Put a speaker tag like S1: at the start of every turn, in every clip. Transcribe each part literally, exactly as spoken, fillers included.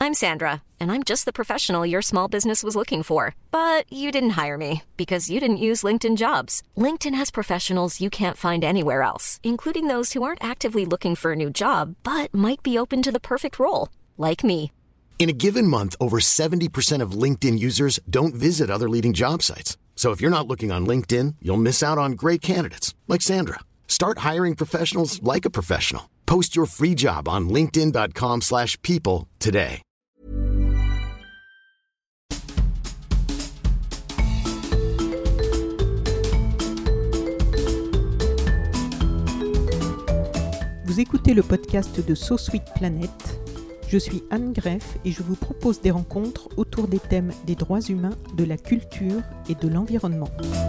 S1: I'm Sandra, and I'm just the professional your small business was looking for. But you didn't hire me because you didn't use LinkedIn Jobs. LinkedIn has professionals you can't find anywhere else, including those who aren't actively looking for a new job, but might be open to the perfect role, like me.
S2: In a given month, over seventy percent of LinkedIn users don't visit other leading job sites. So if you're not looking on LinkedIn, you'll miss out on great candidates like Sandra. Start hiring professionals like a professional. Post your free job on linkedin.com slash people today.
S3: Vous écoutez le podcast de So Sweet Planet. Je suis Anne Greff et je vous propose des rencontres autour des thèmes des droits humains, de la culture et de l'environnement.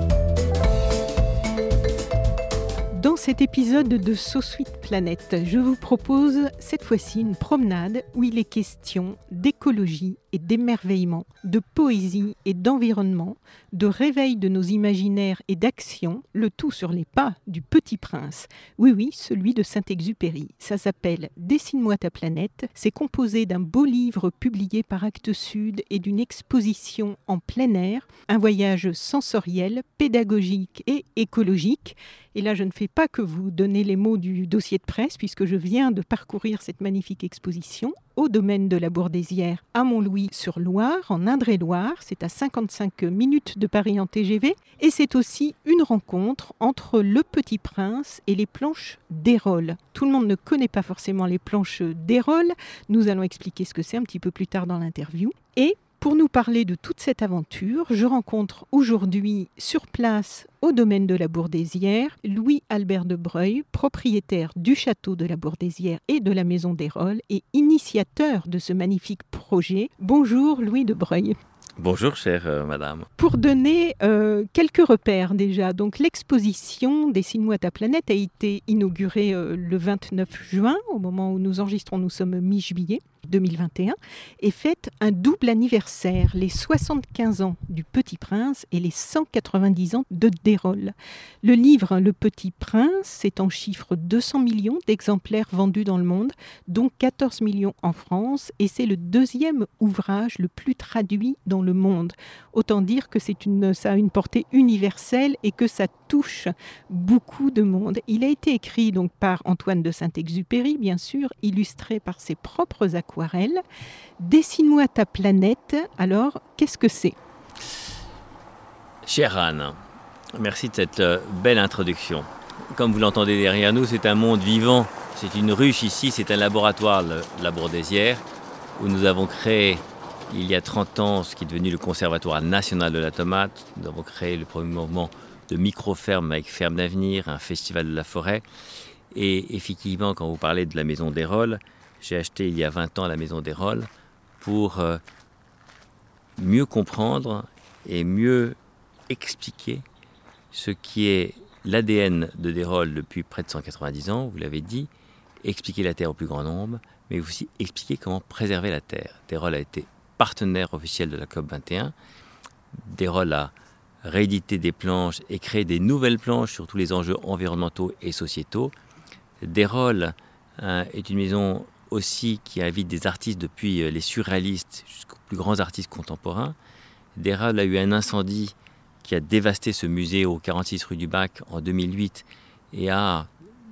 S3: Dans cet épisode de So Sweet Planet, je vous propose cette fois-ci une promenade où il est question d'écologie et d'émerveillement, de poésie et d'environnement, de réveil de nos imaginaires et d'action, le tout sur les pas du Petit Prince. Oui, oui, celui de Saint-Exupéry. Ça s'appelle « Dessine-moi ta planète ». C'est composé d'un beau livre publié par Actes Sud et d'une exposition en plein air, un voyage sensoriel, pédagogique et écologique. Et là, je ne fais pas que vous donner les mots du dossier de presse, puisque je viens de parcourir cette magnifique exposition au domaine de la Bourdaissière à Montlouis-sur-Loire, en Indre-et-Loire. C'est à cinquante-cinq minutes de Paris en T G V. Et c'est aussi une rencontre entre le Petit Prince et les planches d'Hérold. Tout le monde ne connaît pas forcément les planches d'Hérold. Nous allons expliquer ce que c'est un petit peu plus tard dans l'interview. Et pour nous parler de toute cette aventure, je rencontre aujourd'hui sur place au domaine de la Bourdaissière Louis-Albert de Breuil, propriétaire du château de la Bourdaissière et de la maison d'Hérold et initiateur de ce magnifique projet. Bonjour Louis de Breuil.
S4: Bonjour chère euh, madame.
S3: Pour donner euh, quelques repères déjà, donc l'exposition Dessine-moi ta planète a été inaugurée euh, le vingt-neuf juin, au moment où nous enregistrons, nous sommes mi-juillet deux mille vingt et un, et fête un double anniversaire, les soixante-quinze ans du Petit Prince et les cent quatre-vingt-dix ans de d'Hérold. Le livre Le Petit Prince, c'est en chiffre deux cents millions d'exemplaires vendus dans le monde, dont quatorze millions en France, et c'est le deuxième ouvrage le plus traduit dans le monde. Autant dire que c'est une, ça a une portée universelle et que ça touche beaucoup de monde. Il a été écrit donc par Antoine de Saint-Exupéry, bien sûr, illustré par ses propres aquarelles. Dessine-moi ta planète. Alors, qu'est-ce que c'est ?
S4: Chère Anne, merci de cette euh, belle introduction. Comme vous l'entendez derrière nous, c'est un monde vivant. C'est une ruche ici, c'est un laboratoire, le, la Bourdaissière, où nous avons créé, il y a trente ans, ce qui est devenu le Conservatoire national de la tomate. Nous avons créé le premier mouvement de micro-ferme avec Ferme d'Avenir, un festival de la forêt. Et effectivement, quand vous parlez de la maison d'Hérold, j'ai acheté il y a vingt ans la maison d'Hérold pour euh, mieux comprendre et mieux expliquer ce qui est l'A D N de d'Hérold depuis près de cent quatre-vingt-dix ans, vous l'avez dit, expliquer la Terre au plus grand nombre, mais aussi expliquer comment préserver la Terre. d'Hérold a été partenaire officiel de la COP vingt et un. d'Hérold a réédité des planches et créé des nouvelles planches sur tous les enjeux environnementaux et sociétaux. d'Hérold euh, est une maison aussi qui invite des artistes depuis les surréalistes jusqu'aux plus grands artistes contemporains. d'Hérold a eu un incendie qui a dévasté ce musée au quarante-six rue du Bac en deux mille huit et a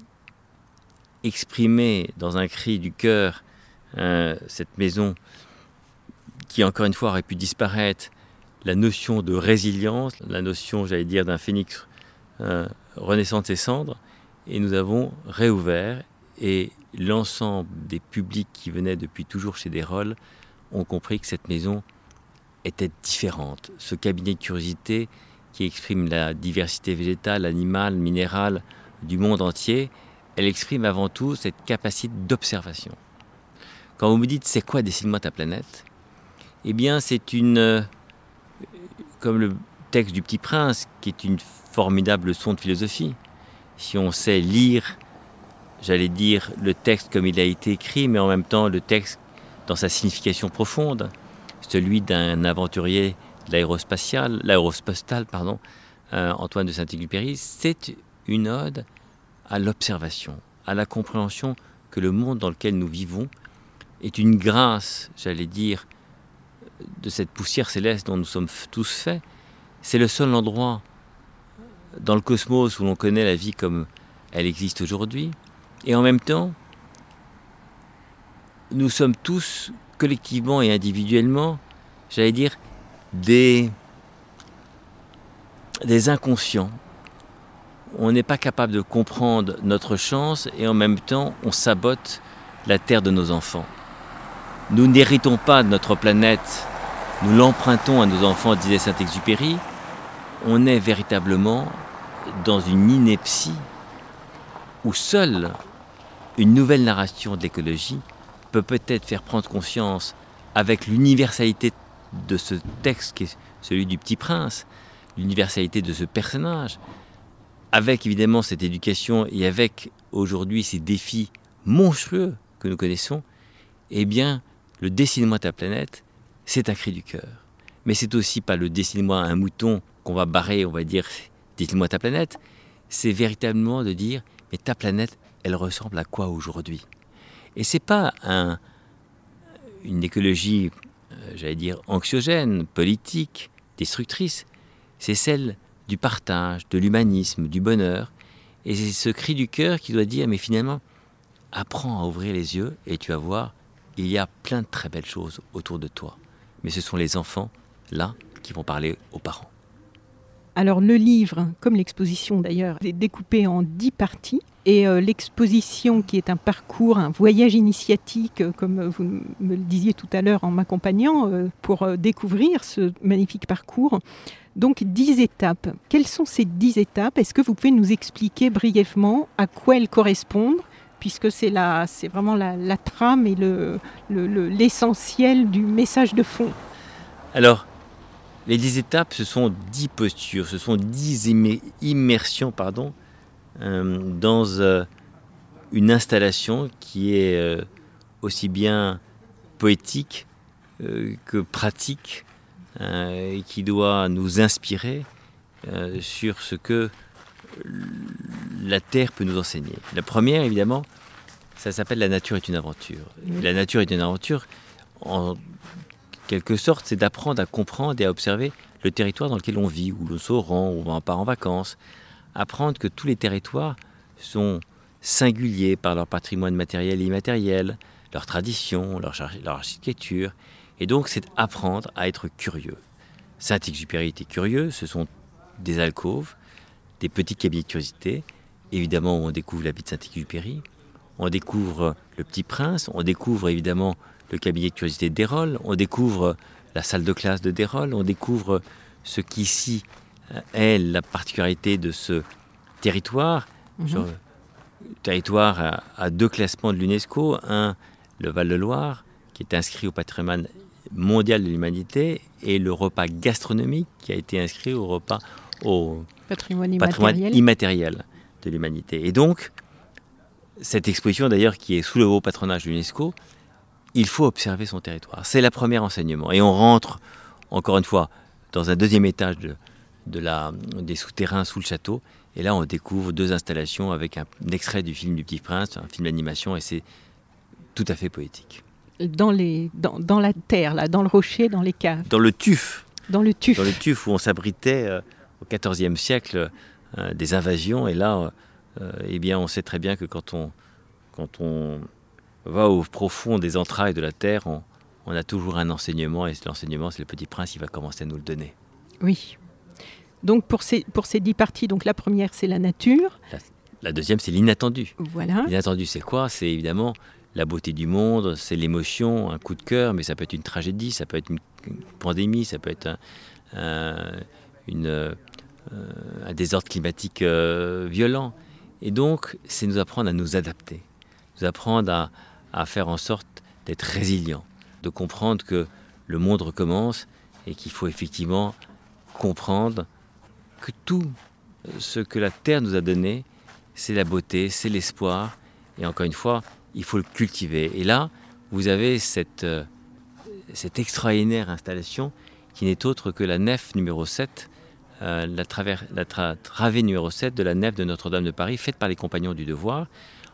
S4: exprimé dans un cri du cœur euh, cette maison qui encore une fois aurait pu disparaître, la notion de résilience, la notion, j'allais dire, d'un phénix euh, renaissant de ses cendres. Et nous avons réouvert et l'ensemble des publics qui venaient depuis toujours chez d'Hérold ont compris que cette maison était différente. Ce cabinet de curiosité qui exprime la diversité végétale, animale, minérale du monde entier, elle exprime avant tout cette capacité d'observation. Quand vous me dites « c'est quoi Dessine-moi ta planète ?», eh bien c'est une, comme le texte du Petit Prince, qui est une formidable leçon de philosophie. Si on sait lire, j'allais dire, le texte comme il a été écrit, mais en même temps le texte dans sa signification profonde, celui d'un aventurier de l'aérospatial, l'aérospatial, pardon, euh, Antoine de Saint-Exupéry, c'est une ode à l'observation, à la compréhension que le monde dans lequel nous vivons est une grâce, j'allais dire, de cette poussière céleste dont nous sommes tous faits. C'est le seul endroit dans le cosmos où l'on connaît la vie comme elle existe aujourd'hui. Et en même temps, nous sommes tous, collectivement et individuellement, j'allais dire, des, des inconscients. On n'est pas capable de comprendre notre chance et en même temps, on sabote la terre de nos enfants. Nous n'héritons pas de notre planète, nous l'empruntons à nos enfants, disait Saint-Exupéry. On est véritablement dans une ineptie où seule une nouvelle narration de l'écologie peut peut-être faire prendre conscience, avec l'universalité de ce texte qui est celui du Petit Prince, l'universalité de ce personnage, avec évidemment cette éducation et avec aujourd'hui ces défis monstrueux que nous connaissons, eh bien, le dessine-moi ta planète, c'est un cri du cœur. Mais c'est aussi pas le dessine-moi un mouton qu'on va barrer, on va dire, dessine-moi ta planète. C'est véritablement de dire, mais ta planète, elle ressemble à quoi aujourd'hui ? Et c'est pas un, une écologie, euh, j'allais dire, anxiogène, politique, destructrice. C'est celle du partage, de l'humanisme, du bonheur. Et c'est ce cri du cœur qui doit dire, mais finalement, apprends à ouvrir les yeux et tu vas voir, il y a plein de très belles choses autour de toi. Mais ce sont les enfants, là, qui vont parler aux parents.
S3: Alors le livre, comme l'exposition d'ailleurs, est découpé en dix parties. Et euh, l'exposition qui est un parcours, un voyage initiatique, euh, comme vous me le disiez tout à l'heure en m'accompagnant, euh, pour euh, découvrir ce magnifique parcours. Donc dix étapes. Quelles sont ces dix étapes ? Est-ce que vous pouvez nous expliquer brièvement à quoi elles correspondent ? Puisque c'est, la, c'est vraiment la, la trame et le, le, le, l'essentiel du message de fond.
S4: Alors, les dix étapes, ce sont dix postures, ce sont dix imme- immersions, pardon, euh, dans euh, une installation qui est euh, aussi bien poétique euh, que pratique, euh, et qui doit nous inspirer euh, sur ce que la Terre peut nous enseigner. La première, évidemment, ça s'appelle « La nature est une aventure ».
S3: Oui.
S4: La nature est une aventure, en quelque sorte, c'est d'apprendre à comprendre et à observer le territoire dans lequel on vit, où l'on se rend, où on part en vacances. Apprendre que tous les territoires sont singuliers par leur patrimoine matériel et immatériel, leurs traditions, leur, leur architecture. Et donc, c'est apprendre à être curieux. Saint-Exupéry était curieux, ce sont des alcôves, des petits cabinets de curiosité. Évidemment, on découvre la vie de Saint-Exupéry, on découvre le Petit Prince, on découvre évidemment le cabinet de curiosité d'Hérold, on découvre la salle de classe de Dérolle, on découvre ce qu'ici est la particularité de ce territoire. Mmh. Genre, territoire à, à deux classements de l'UNESCO, un, le Val-de-Loire, qui est inscrit au patrimoine mondial de l'humanité, et le repas gastronomique qui a été inscrit au repas au
S3: patrimoine immatériel,
S4: patrimoine immatériel de l'humanité. Et donc, cette exposition d'ailleurs qui est sous le haut patronage de l'UNESCO, il faut observer son territoire. C'est le premier enseignement. Et on rentre, encore une fois, dans un deuxième étage de, de la, des souterrains sous le château. Et là, on découvre deux installations avec un, un extrait du film du Petit Prince, un film d'animation, et c'est tout à fait poétique.
S3: Dans, les, dans, dans la terre, là, dans le rocher, dans les caves.
S4: Dans le tuf.
S3: Dans le tuf.
S4: Dans le tuf où on s'abritait euh, au quatorzième siècle euh, des invasions. Et là, euh, eh bien, on sait très bien que quand on, quand on va au profond des entrailles de la terre, on, on a toujours un enseignement. Et cet enseignement, c'est le Petit Prince, il va commencer à nous le donner.
S3: Oui. Donc pour ces, pour ces dix parties, donc la première, c'est la nature.
S4: La, la deuxième, c'est l'inattendu.
S3: Voilà.
S4: L'inattendu, c'est quoi ? C'est évidemment la beauté du monde, c'est l'émotion, un coup de cœur, mais ça peut être une tragédie, ça peut être une, une pandémie, ça peut être un, un, une, euh, un désordre climatique euh, violent. Et donc, c'est nous apprendre à nous adapter, nous apprendre à, à faire en sorte d'être résilients, de comprendre que le monde recommence et qu'il faut effectivement comprendre que tout ce que la Terre nous a donné, c'est la beauté, c'est l'espoir. Et encore une fois, il faut le cultiver. Et là, vous avez cette, euh, cette extraordinaire installation qui n'est autre que la nef numéro sept, euh, la, travers, la tra- travée numéro sept de la nef de Notre-Dame de Paris, faite par les Compagnons du Devoir.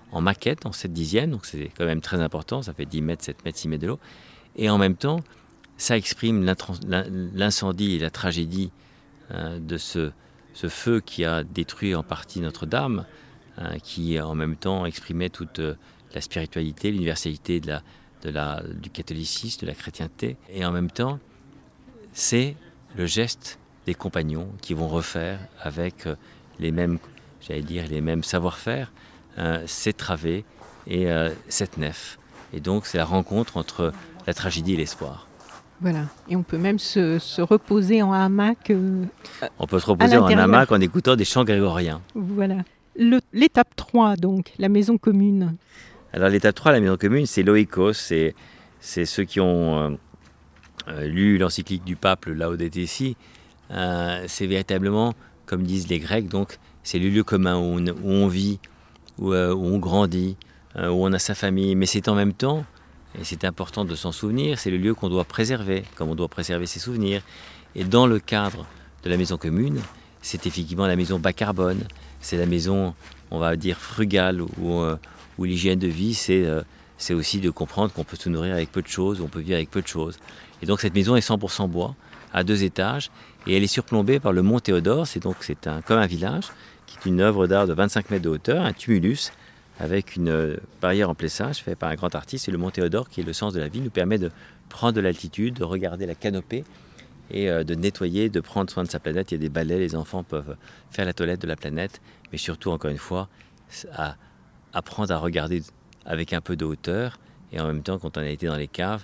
S4: en maquette, en sept dixièmes, donc c'est quand même très important, ça fait dix mètres, sept mètres, six mètres de l'eau. Et en même temps, ça exprime l'incendie et la tragédie euh, de ce, ce feu qui a détruit en partie Notre-Dame, euh, qui en même temps exprimait toute euh, la spiritualité, l'universalité de la, de la, du catholicisme, de la chrétienté. Et en même temps, c'est le geste des compagnons qui vont refaire avec euh, les mêmes, j'allais dire, les mêmes savoir-faire, euh, ces travées et euh, cette nef. Et donc, c'est la rencontre entre la tragédie et l'espoir.
S3: Voilà, et on peut même se, se reposer en hamac. Euh,
S4: on peut se reposer en hamac en écoutant des chants grégoriens.
S3: Voilà. Le, l'étape trois, donc, la maison commune.
S4: Alors, l'étape trois, la maison commune, c'est l'oikos, c'est, c'est ceux qui ont euh, lu l'encyclique du pape, le Laudato Si. Euh, c'est véritablement, comme disent les Grecs, donc, c'est le lieu commun où on, où on vit, où, euh, où on grandit, euh, où on a sa famille, mais c'est en même temps, et c'est important de s'en souvenir, c'est le lieu qu'on doit préserver, comme on doit préserver ses souvenirs. Et dans le cadre de la maison commune, c'est effectivement la maison bas carbone, c'est la maison, on va dire, frugale, où, euh, où l'hygiène de vie, c'est, euh, c'est aussi de comprendre qu'on peut se nourrir avec peu de choses, on peut vivre avec peu de choses. Et donc cette maison est cent pour cent bois, à deux étages, et elle est surplombée par le mont Théodore, c'est donc c'est un, comme un village, qui est une œuvre d'art de vingt-cinq mètres de hauteur, un tumulus, avec une barrière en plissage faite par un grand artiste. Et le mont Théodore, qui est le sens de la vie, nous permet de prendre de l'altitude, de regarder la canopée et de nettoyer, de prendre soin de sa planète. Il y a des balais, les enfants peuvent faire la toilette de la planète, mais surtout, encore une fois, à apprendre à regarder avec un peu de hauteur. Et en même temps, quand on a été dans les caves,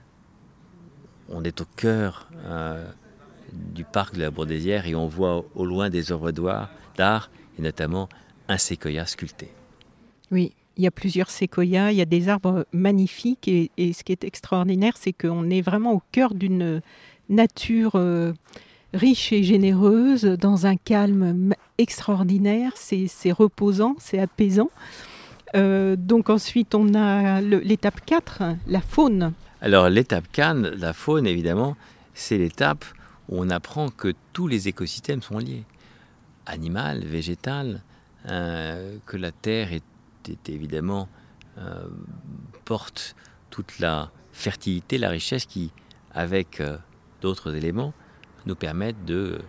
S4: on est au cœur euh, du parc de la Bourdesière et on voit au loin des œuvres d'art, et notamment un séquoia sculpté.
S3: Oui, il y a plusieurs séquoias, il y a des arbres magnifiques et, et ce qui est extraordinaire, c'est qu'on est vraiment au cœur d'une nature euh, riche et généreuse, dans un calme extraordinaire, c'est, c'est reposant, c'est apaisant. Euh, donc ensuite, on a le, l'étape quatre, la faune.
S4: Alors l'étape quatre, la faune, évidemment, c'est l'étape où on apprend que tous les écosystèmes sont liés. Animal, végétal, euh, que la Terre est évidemment euh, porte toute la fertilité, la richesse qui, avec euh, d'autres éléments, nous permettent de,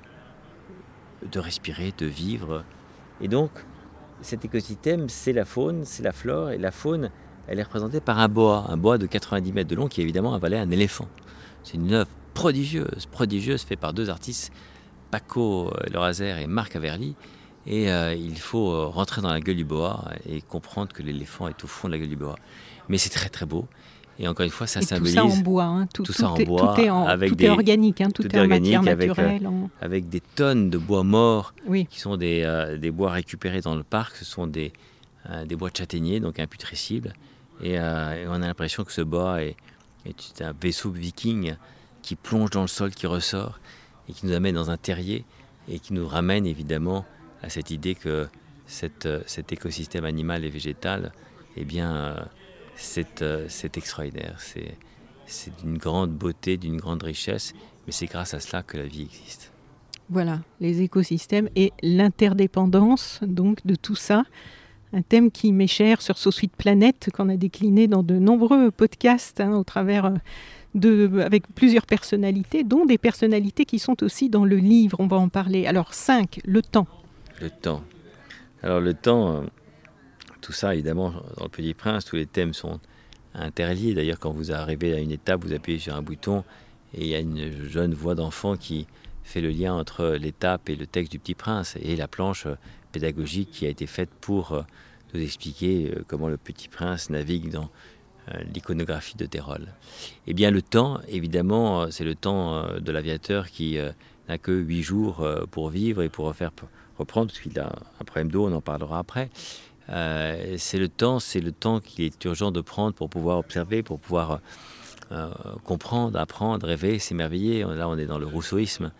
S4: de respirer, de vivre. Et donc, cet écosystème, c'est la faune, c'est la flore, et la faune, elle est représentée par un boa, un boa de quatre-vingt-dix mètres de long qui évidemment avalait un éléphant. C'est une œuvre prodigieuse, prodigieuse, faite par deux artistes, Paco Loraser et Marc Averly. Et euh, il faut euh, rentrer dans la gueule du boa et comprendre que l'éléphant est au fond de la gueule du boa. Mais c'est très très beau. Et encore une fois, ça
S3: et
S4: symbolise...
S3: tout ça en bois. Hein. Tout,
S4: tout
S3: tout
S4: ça en
S3: est,
S4: bois.
S3: Tout est, en,
S4: avec
S3: tout
S4: des,
S3: est organique. Hein. Tout, tout est, est en matière naturelle.
S4: Avec,
S3: en...
S4: avec des tonnes de bois morts,
S3: oui.
S4: qui sont des, euh, des bois récupérés dans le parc. Ce sont des, euh, des bois de châtaignier, donc imputrescibles. Et, euh, et on a l'impression que ce bois est, est un vaisseau viking qui plonge dans le sol, qui ressort, et qui nous amène dans un terrier, et qui nous ramène évidemment à cette idée que cette, cet écosystème animal et végétal, eh bien, euh, c'est, euh, c'est extraordinaire. C'est, c'est d'une grande beauté, d'une grande richesse, mais c'est grâce à cela que la vie existe.
S3: Voilà, les écosystèmes et l'interdépendance donc de tout ça. Un thème qui m'est cher sur So Sweet Planet, qu'on a décliné dans de nombreux podcasts hein, au travers de, avec plusieurs personnalités, dont des personnalités qui sont aussi dans le livre. On va en parler. Alors, cinq, le temps.
S4: Le temps. Alors, le temps, euh, tout ça, évidemment, dans Le Petit Prince, tous les thèmes sont interliés. D'ailleurs, quand vous arrivez à une étape, vous appuyez sur un bouton et il y a une jeune voix d'enfant qui fait le lien entre l'étape et le texte du Petit Prince et la planche pédagogique qui a été faite pour euh, nous expliquer euh, comment le Petit Prince navigue dans euh, l'iconographie de Terol. Eh bien, le temps, évidemment, c'est le temps euh, de l'aviateur qui euh, n'a que huit jours euh, pour vivre et pour refaire... reprendre, parce qu'il a un problème d'eau, on en parlera après. Euh, c'est le temps, c'est le temps qu'il est urgent de prendre pour pouvoir observer, pour pouvoir euh, comprendre, apprendre, rêver, s'émerveiller. Là, on est dans le rousseauisme.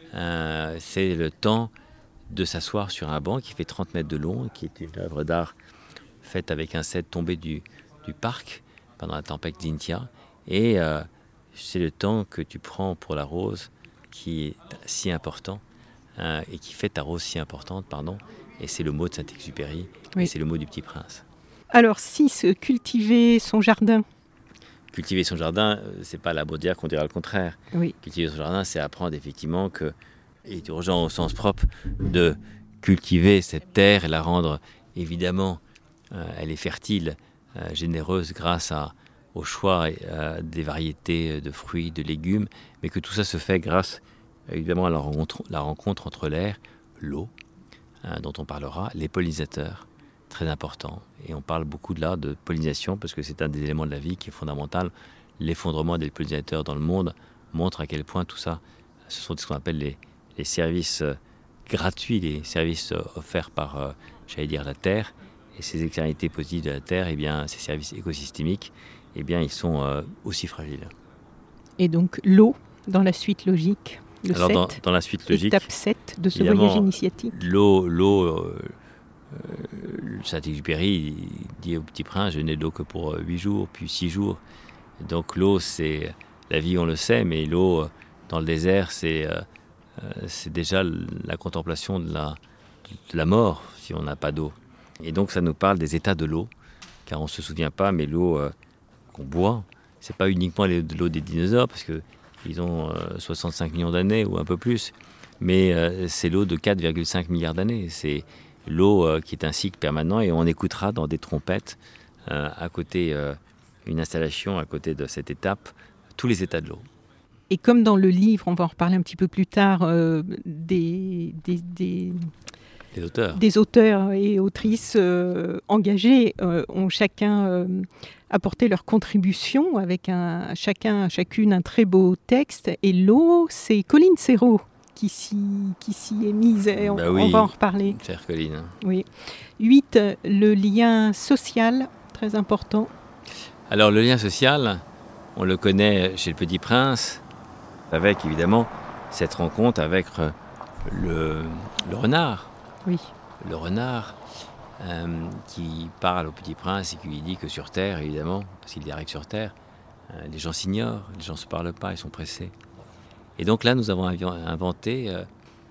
S4: Euh, c'est le temps de s'asseoir sur un banc qui fait trente mètres de long, qui est une œuvre d'art faite avec un cèdre tombé du, du parc pendant la tempête d'Intia. Et euh, c'est le temps que tu prends pour la rose qui est si important. Euh, et qui fait ta rose si importante, pardon, et c'est le mot de Saint-Exupéry, oui. Et c'est le mot du Petit Prince.
S3: Alors six, cultiver son jardin.
S4: Cultiver son jardin, c'est pas la Baudière qu'on dira le contraire.
S3: Oui.
S4: Cultiver son jardin, c'est apprendre effectivement qu'il est urgent au sens propre de cultiver cette terre et la rendre, évidemment, euh, elle est fertile, euh, généreuse grâce à, au choix euh, des variétés de fruits, de légumes, mais que tout ça se fait grâce, évidemment, à la rencontre, la rencontre entre l'air, l'eau, hein, dont on parlera, les pollinisateurs, très important. Et on parle beaucoup de là de pollinisation parce que c'est un des éléments de la vie qui est fondamental. L'effondrement des pollinisateurs dans le monde montre à quel point tout ça, ce sont ce qu'on appelle les, les services gratuits, les services offerts par, euh, j'allais dire, la Terre. Et ces externalités positives de la Terre, eh bien, ces services écosystémiques, eh bien, ils sont euh, aussi fragiles.
S3: Et donc l'eau, dans la suite logique, le
S4: Alors,
S3: sept,
S4: dans, dans la suite logique,
S3: étape sept de ce voyage initiatique.
S4: L'eau, l'eau euh, euh, Saint-Exupéry dit au Petit Prince, je n'ai d'eau que pour huit jours, puis six jours. Donc l'eau, c'est la vie, on le sait, mais l'eau dans le désert, c'est, euh, c'est déjà la contemplation de la, de la mort, si on n'a pas d'eau. Et donc ça nous parle des états de l'eau, car on ne se souvient pas, mais l'eau euh, qu'on boit, c'est pas uniquement de l'eau des dinosaures, parce qu'ils ont euh, soixante-cinq millions d'années ou un peu plus, mais euh, c'est l'eau de quatre virgule cinq milliards d'années. C'est l'eau euh, qui est un cycle permanent, et on écoutera dans des trompettes, euh, à côté, euh, une installation à côté de cette étape, tous les états de l'eau.
S3: Et comme dans le livre, on va en reparler un petit peu plus tard, euh, des, des, des,
S4: des, auteurs.
S3: des auteurs et autrices euh, engagés euh, ont chacun euh, apporté leur contribution avec un, chacun, chacune un très beau texte. Et l'eau, c'est Colline Serrault qui s'y, qui s'y est mise. On,
S4: bah oui,
S3: on va en reparler.
S4: Chère Colline.
S3: Oui. huit, le lien social, très important.
S4: Alors le lien social, on le connaît chez le Petit Prince, avec évidemment cette rencontre avec le, le renard.
S3: Oui.
S4: Le renard euh, qui parle au Petit Prince et qui lui dit que sur Terre, évidemment, parce qu'il arrive sur Terre, euh, les gens s'ignorent, les gens ne se parlent pas, ils sont pressés. Et donc là, nous avons inventé euh,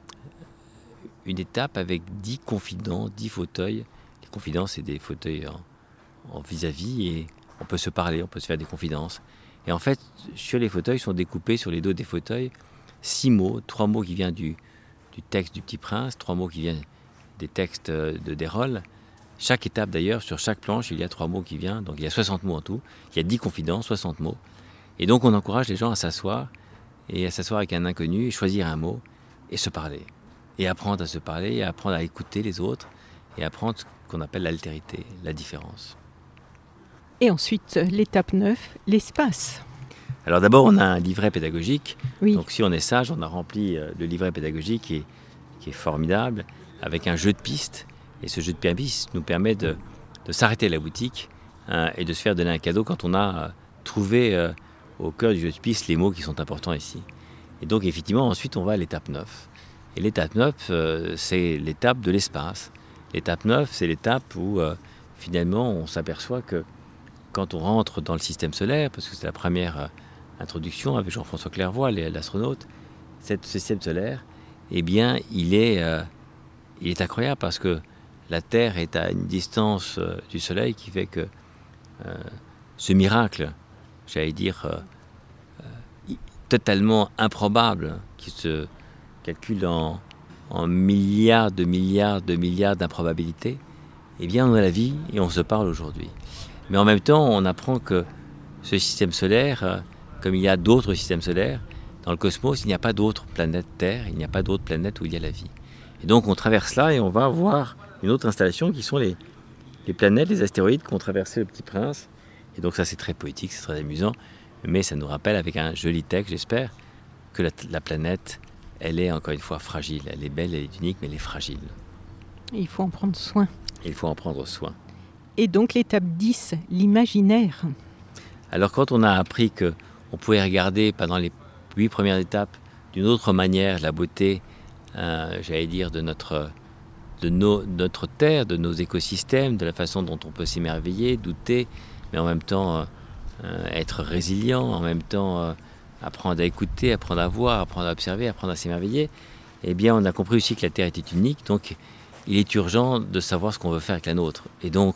S4: une étape avec dix confidents, dix fauteuils. Les confidents, c'est des fauteuils en, en vis-à-vis et on peut se parler, on peut se faire des confidences. Et en fait, sur les fauteuils, sont découpés sur les dos des fauteuils six mots, trois mots qui viennent du, du texte du Petit Prince, trois mots qui viennent des textes de Desrolles. Chaque étape d'ailleurs, sur chaque planche, il y a trois mots qui viennent, donc il y a soixante mots en tout. Il y a dix confidences, soixante mots. Et donc on encourage les gens à s'asseoir, et à s'asseoir avec un inconnu, et choisir un mot, et se parler. Et apprendre à se parler, et apprendre à écouter les autres, et apprendre ce qu'on appelle l'altérité, la différence.
S3: Et ensuite, l'étape neuf, l'espace.
S4: Alors d'abord, on a un livret pédagogique.
S3: Oui.
S4: Donc si on est sage, on a rempli le livret pédagogique qui est, qui est formidable, avec un jeu de pistes. Et ce jeu de pistes nous permet de, de s'arrêter à la boutique hein, et de se faire donner un cadeau quand on a euh, trouvé euh, au cœur du jeu de pistes les mots qui sont importants ici. Et donc effectivement, ensuite, on va à l'étape neuf. Et l'étape neuf, euh, c'est l'étape de l'espace. L'étape neuf, c'est l'étape où euh, finalement, on s'aperçoit que quand on rentre dans le système solaire, parce que c'est la première euh, introduction avec Jean-François Clairvoy, l'astronaute, ce système solaire, eh bien, il est, euh, il est incroyable parce que la Terre est à une distance euh, du Soleil qui fait que euh, ce miracle, j'allais dire, euh, euh, totalement improbable, qui se calcule en, en milliards de milliards de milliards d'improbabilités, eh bien, on a la vie et on se parle aujourd'hui. Mais en même temps, on apprend que ce système solaire, comme il y a d'autres systèmes solaires, dans le cosmos, il n'y a pas d'autres planètes Terre, il n'y a pas d'autres planètes où il y a la vie. Et donc on traverse là et on va voir une autre installation qui sont les, les planètes, les astéroïdes qui ont traversé le Petit Prince. Et donc ça c'est très poétique, c'est très amusant, mais ça nous rappelle avec un joli texte, j'espère, que la, la planète, elle est encore une fois fragile. Elle est belle, elle est unique, mais elle est fragile.
S3: Et il faut en prendre soin.
S4: Et il faut en prendre soin.
S3: Et donc l'étape dix, l'imaginaire.
S4: Alors quand on a appris qu'on pouvait regarder pendant les huit premières étapes d'une autre manière la beauté, euh, j'allais dire, de notre, de nos, notre terre, de nos écosystèmes, de la façon dont on peut s'émerveiller, douter, mais en même temps euh, être résilient, en même temps euh, apprendre à écouter, apprendre à voir, apprendre à observer, apprendre à s'émerveiller, eh bien on a compris aussi que la Terre était unique, donc il est urgent de savoir ce qu'on veut faire avec la nôtre. Et donc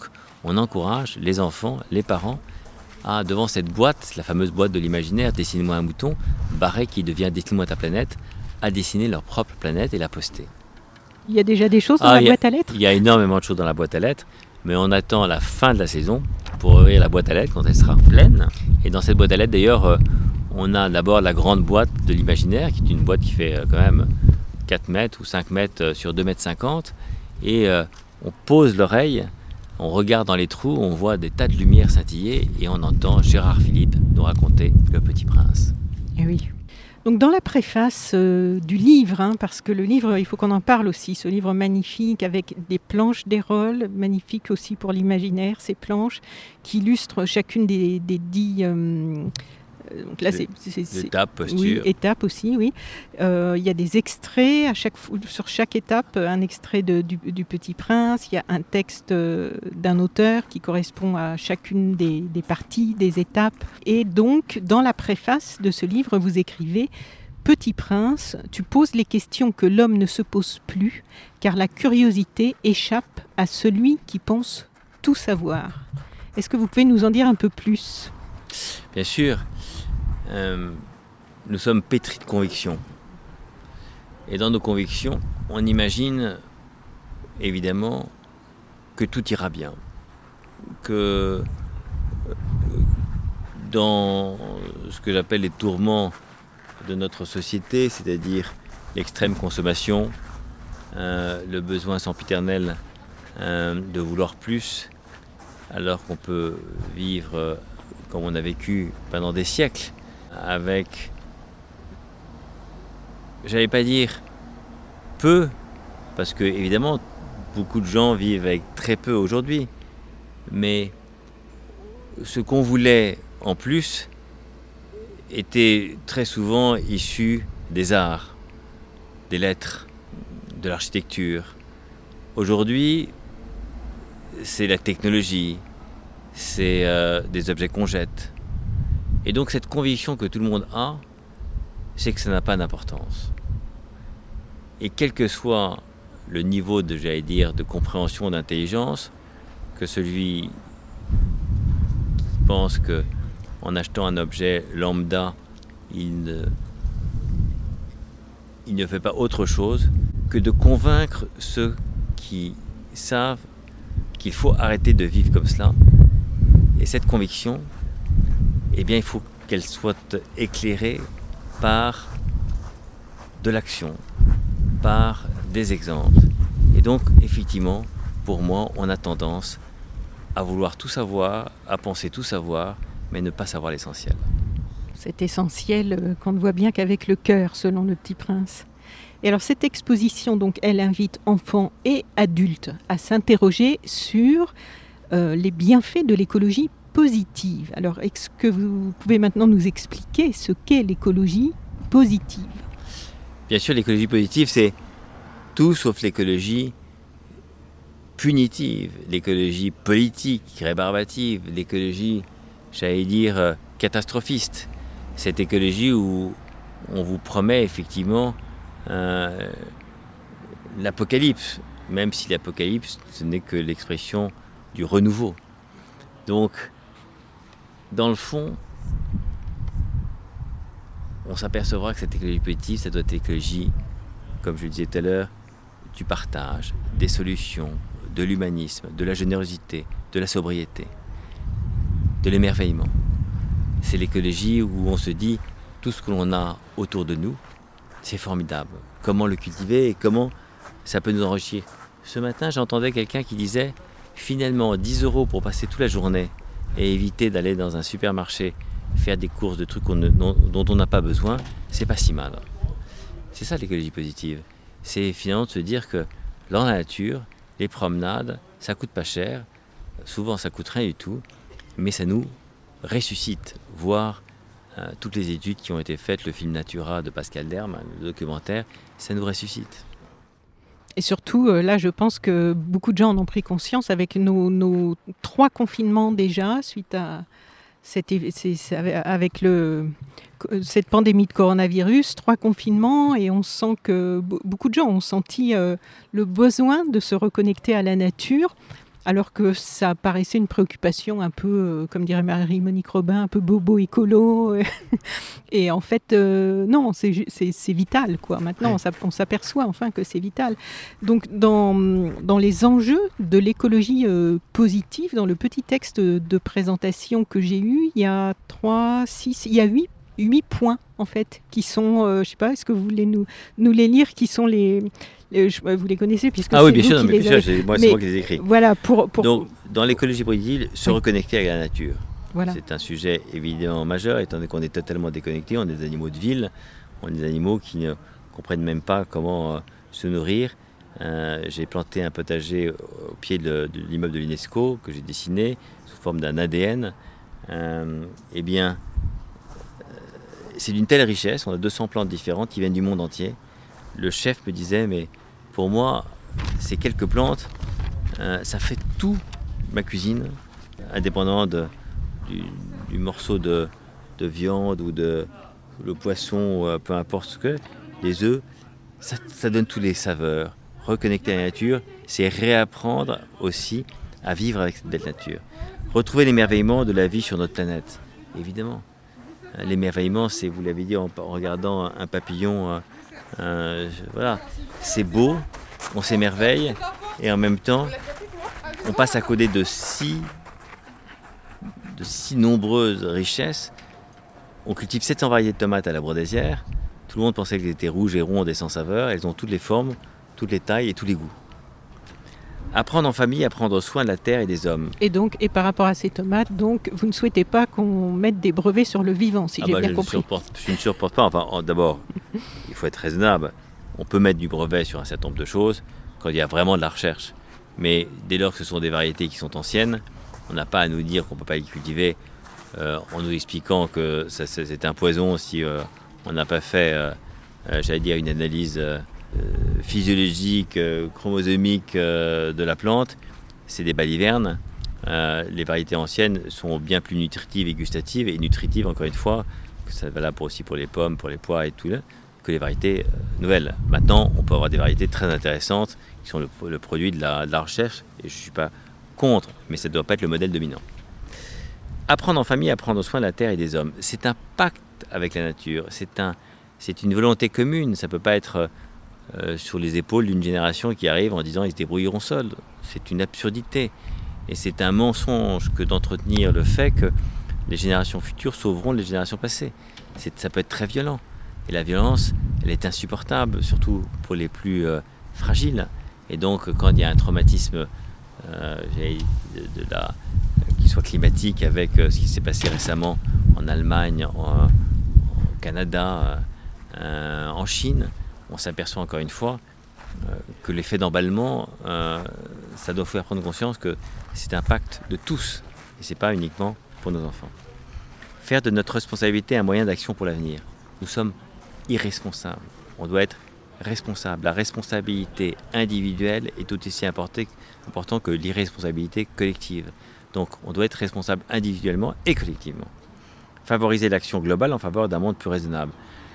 S4: on encourage les enfants, les parents, à, devant cette boîte, la fameuse boîte de l'imaginaire, dessine-moi un mouton, barré qui devient dessine-moi ta planète, à dessiner leur propre planète et la poster.
S3: Il y a déjà des choses dans
S4: Ah,
S3: la
S4: il y a-
S3: boîte à lettres?
S4: Il y a énormément de choses dans la boîte à lettres, mais on attend la fin de la saison pour ouvrir la boîte à lettres quand elle sera pleine. Et dans cette boîte à lettres, d'ailleurs, euh, on a d'abord la grande boîte de l'imaginaire, qui est une boîte qui fait euh, quand même quatre mètres ou cinq mètres euh, sur deux mètres cinquante. Et euh, on pose l'oreille, on regarde dans les trous, on voit des tas de lumières scintiller et on entend Gérard Philipe nous raconter Le Petit Prince.
S3: Eh oui. Donc dans la préface euh, du livre, hein, parce que le livre, il faut qu'on en parle aussi, ce livre magnifique avec des planches d'Hérole, magnifique aussi pour l'imaginaire, ces planches qui illustrent chacune des, des dix... euh, donc là, c'est, c'est, c'est-
S4: L'étape, posture.
S3: Oui, étape aussi, oui. Euh, Il y a des extraits, à chaque, fois- sur chaque étape, un extrait de- du, du Petit Prince, il y a un texte euh, d'un auteur qui correspond à chacune des, des parties, des étapes. Et donc, dans la préface de ce livre, vous écrivez « Petit Prince, tu poses les questions que l'homme ne se pose plus, car la curiosité échappe à celui qui pense tout savoir. » Est-ce que vous pouvez nous en dire un peu plus ?
S4: Bien sûr, euh, nous sommes pétris de convictions. Et dans nos convictions, on imagine évidemment que tout ira bien. Que euh, dans ce que j'appelle les tourments de notre société, c'est-à-dire l'extrême consommation, euh, le besoin sempiternel euh, de vouloir plus, alors qu'on peut vivre euh, comme on a vécu pendant des siècles, avec, j'allais pas dire peu, parce que évidemment beaucoup de gens vivent avec très peu aujourd'hui, mais ce qu'on voulait en plus était très souvent issu des arts, des lettres, de l'architecture. Aujourd'hui, c'est la technologie, c'est euh, des objets qu'on jette. Et donc cette conviction que tout le monde a, c'est que ça n'a pas d'importance. Et quel que soit le niveau de, j'allais dire, de compréhension, d'intelligence, que celui qui pense que en achetant un objet lambda, il ne, il ne fait pas autre chose que de convaincre ceux qui savent qu'il faut arrêter de vivre comme cela. Et cette conviction, eh bien, il faut qu'elle soit éclairée par de l'action, par des exemples. Et donc, effectivement, pour moi, on a tendance à vouloir tout savoir, à penser tout savoir, mais ne pas savoir l'essentiel.
S3: C'est essentiel euh, qu'on ne voit bien qu'avec le cœur, selon le Petit Prince. Et alors cette exposition, donc, elle invite enfants et adultes à s'interroger sur euh, les bienfaits de l'écologie positive. Alors, est-ce que vous pouvez maintenant nous expliquer ce qu'est l'écologie positive ?
S4: Bien sûr, l'écologie positive, c'est tout sauf l'écologie punitive, l'écologie politique, rébarbative, l'écologie, j'allais dire, euh, catastrophiste. Cette écologie où on vous promet effectivement euh, l'apocalypse, même si l'apocalypse, ce n'est que l'expression du renouveau. Donc, dans le fond, on s'apercevra que cette écologie positive, ça doit être l'écologie, comme je le disais tout à l'heure, du partage, des solutions, de l'humanisme, de la générosité, de la sobriété, de l'émerveillement. C'est l'écologie où on se dit tout ce que l'on a autour de nous, c'est formidable. Comment le cultiver et comment ça peut nous enrichir. Ce matin, j'entendais quelqu'un qui disait finalement dix euros pour passer toute la journée et éviter d'aller dans un supermarché faire des courses de trucs qu'on ne, dont, dont on n'a pas besoin, c'est pas si mal. C'est ça l'écologie positive. C'est finalement de se dire que dans la nature, les promenades, ça coûte pas cher, souvent ça coûte rien du tout, mais ça nous ressuscite. Voir euh, toutes les études qui ont été faites, le film Natura de Pascal Derme, le documentaire, ça nous ressuscite.
S3: Et surtout, euh, là, je pense que beaucoup de gens en ont pris conscience avec nos, nos trois confinements déjà, suite à cette, c'est, c'est avec le, cette pandémie de coronavirus, trois confinements, et on sent que beaucoup de gens ont senti euh, le besoin de se reconnecter à la nature. alors que ça paraissait une préoccupation un peu, euh, comme dirait Marie-Monique Robin, un peu bobo écolo. Et en fait, euh, non, c'est, c'est, c'est vital, quoi. Maintenant, oui. on s'aperçoit enfin que c'est vital. Donc, dans, dans les enjeux de l'écologie euh, positive, dans le petit texte de présentation que j'ai eu, il y a trois, six, il y a huit, huit points, en fait, qui sont, euh, je ne sais pas, est-ce que vous voulez nous, nous les lire, qui sont les... Vous les connaissez puisque
S4: ah
S3: c'est
S4: oui, bien
S3: vous
S4: sûr,
S3: qui
S4: mais
S3: les
S4: bien
S3: avez...
S4: sûr, moi,
S3: mais
S4: c'est moi qui les écris.
S3: Voilà, pour, pour...
S4: Donc, dans l'écologie positive, se oui. reconnecter avec la nature.
S3: Voilà.
S4: C'est un sujet évidemment majeur, étant donné qu'on est totalement déconnecté. On est des animaux de ville, on est des animaux qui ne comprennent même pas comment euh, se nourrir. Euh, j'ai planté un potager au pied de, de l'immeuble de l'UNESCO que j'ai dessiné sous forme d'un A D N. Euh, eh bien, euh, c'est d'une telle richesse. On a deux cents plantes différentes qui viennent du monde entier. Le chef me disait, mais pour moi, ces quelques plantes, euh, ça fait tout ma cuisine, indépendamment de, du, du morceau de, de viande ou de le poisson, ou, peu importe ce que, les œufs, ça, ça donne toutes les saveurs. Reconnecter à la nature, c'est réapprendre aussi à vivre avec cette belle nature. Retrouver l'émerveillement de la vie sur notre planète, évidemment. L'émerveillement, c'est, vous l'avez dit, en, en regardant un papillon, euh, voilà, c'est beau, on s'émerveille, et en même temps, on passe à côté de si, de si nombreuses richesses. On cultive sept cents variétés de tomates à la Brodésière. Tout le monde pensait qu'elles étaient rouges et rondes et sans saveur. Elles ont toutes les formes, toutes les tailles et tous les goûts. Apprendre en famille à prendre soin de la terre et des hommes.
S3: Et donc, et par rapport à ces tomates, donc, vous ne souhaitez pas qu'on mette des brevets sur le vivant, si ah j'ai bah, bien je compris.
S4: Ne je ne supporte pas. Enfin, d'abord, il faut être raisonnable. On peut mettre du brevet sur un certain nombre de choses quand il y a vraiment de la recherche. Mais dès lors que ce sont des variétés qui sont anciennes, on n'a pas à nous dire qu'on ne peut pas les cultiver euh, en nous expliquant que ça, c'est un poison si euh, on n'a pas fait, euh, euh, j'allais dire, une analyse euh, physiologique, euh, chromosomique euh, de la plante. C'est des balivernes. Euh, les variétés anciennes sont bien plus nutritives et gustatives et nutritives, encore une fois, que ça va là pour aussi pour les pommes, pour les pois et tout là, que les variétés euh, nouvelles. Maintenant, on peut avoir des variétés très intéressantes qui sont le, le produit de la, de la recherche, et je ne suis pas contre, mais ça ne doit pas être le modèle dominant. Apprendre en famille à prendre soin de la terre et des hommes, c'est un pacte avec la nature, c'est, un, c'est une volonté commune, ça ne peut pas être euh, sur les épaules d'une génération qui arrive en disant ils se débrouilleront seuls. C'est une absurdité, et c'est un mensonge que d'entretenir le fait que les générations futures sauveront les générations passées. C'est, ça peut être très violent. Et la violence, elle est insupportable, surtout pour les plus euh, fragiles. Et donc, quand il y a un traumatisme euh, de, de la, qui soit climatique, avec euh, ce qui s'est passé récemment en Allemagne, en, au Canada, euh, en Chine, on s'aperçoit encore une fois euh, que l'effet d'emballement, euh, ça doit faire prendre conscience que c'est un pacte de tous, et ce n'est pas uniquement pour nos enfants. Faire de notre responsabilité un moyen d'action pour l'avenir. Nous sommes irresponsable. On doit être responsable. La responsabilité individuelle est tout aussi importante que l'irresponsabilité collective. Donc, on doit être responsable individuellement et collectivement. Favoriser l'action globale en faveur d'un monde plus raisonnable.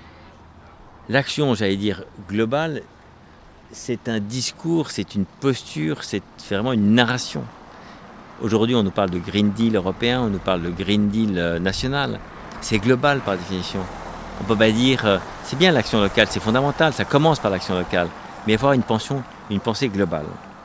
S4: L'action, j'allais dire, globale, c'est un discours, c'est une posture, c'est vraiment une narration. Aujourd'hui, on nous parle de Green Deal européen, on nous parle de Green Deal national. C'est global par définition. On ne peut pas dire, euh, c'est bien l'action locale, c'est fondamental, ça commence par l'action locale, mais avoir une, pension, une pensée globale.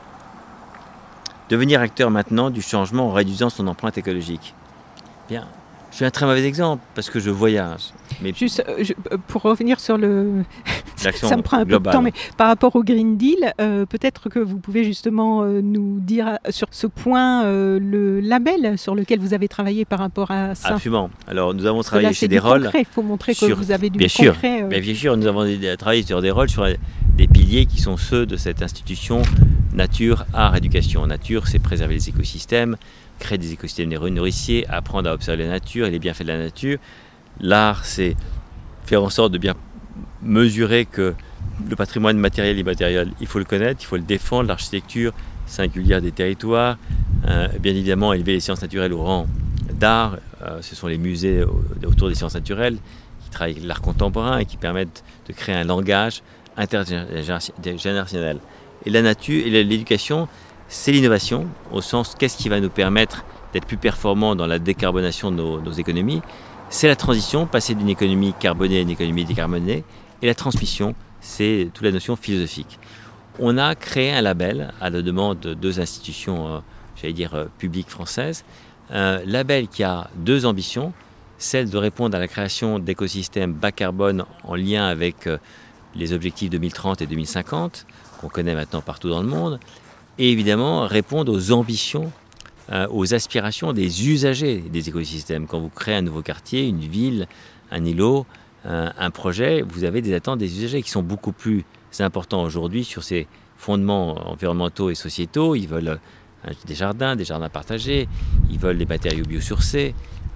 S4: Devenir acteur maintenant du changement en réduisant son empreinte écologique. Bien, je suis un très mauvais exemple parce que je voyage. Mais
S3: Juste euh, je, pour revenir sur le...
S4: l'action
S3: ça me prend un
S4: globale.
S3: peu de temps, mais par rapport au Green Deal, euh, peut-être que vous pouvez justement euh, nous dire euh, sur ce point euh, le label sur lequel vous avez travaillé par rapport à ça.
S4: Absolument. Alors nous avons travaillé
S3: là,
S4: chez Desrolles.
S3: Il faut montrer que
S4: sur...
S3: vous avez du
S4: bien
S3: concret.
S4: Sûr, euh... bien sûr, nous avons travaillé sur Desrolles sur des piliers qui sont ceux de cette institution nature, art, éducation. Nature, c'est préserver les écosystèmes, créer des écosystèmes nourriciers, apprendre à observer la nature et les bienfaits de la nature. L'art, c'est faire en sorte de bien mesurer que le patrimoine matériel et immatériel, il faut le connaître, il faut le défendre, l'architecture singulière des territoires, euh, bien évidemment élever les sciences naturelles au rang d'art, euh, ce sont les musées autour des sciences naturelles qui travaillent avec l'art contemporain et qui permettent de créer un langage intergénérationnel. Et la nature et l'éducation, c'est l'innovation, au sens qu'est-ce qui va nous permettre d'être plus performants dans la décarbonation de nos, nos économies. C'est la transition, passer d'une économie carbonée à une économie décarbonée. Et la transmission, c'est toute la notion philosophique. On a créé un label à la demande de deux institutions, euh, j'allais dire, euh, publiques françaises. Un label qui a deux ambitions, celle de répondre à la création d'écosystèmes bas carbone en lien avec euh, les objectifs deux mille trente et deux mille cinquante, qu'on connaît maintenant partout dans le monde, et évidemment répondre aux ambitions, euh, aux aspirations des usagers des écosystèmes. Quand vous créez un nouveau quartier, une ville, un îlot, euh, un projet, vous avez des attentes des usagers qui sont beaucoup plus importants aujourd'hui sur ces fondements environnementaux et sociétaux. Ils veulent euh, des jardins, des jardins partagés, ils veulent des matériaux biosourcés,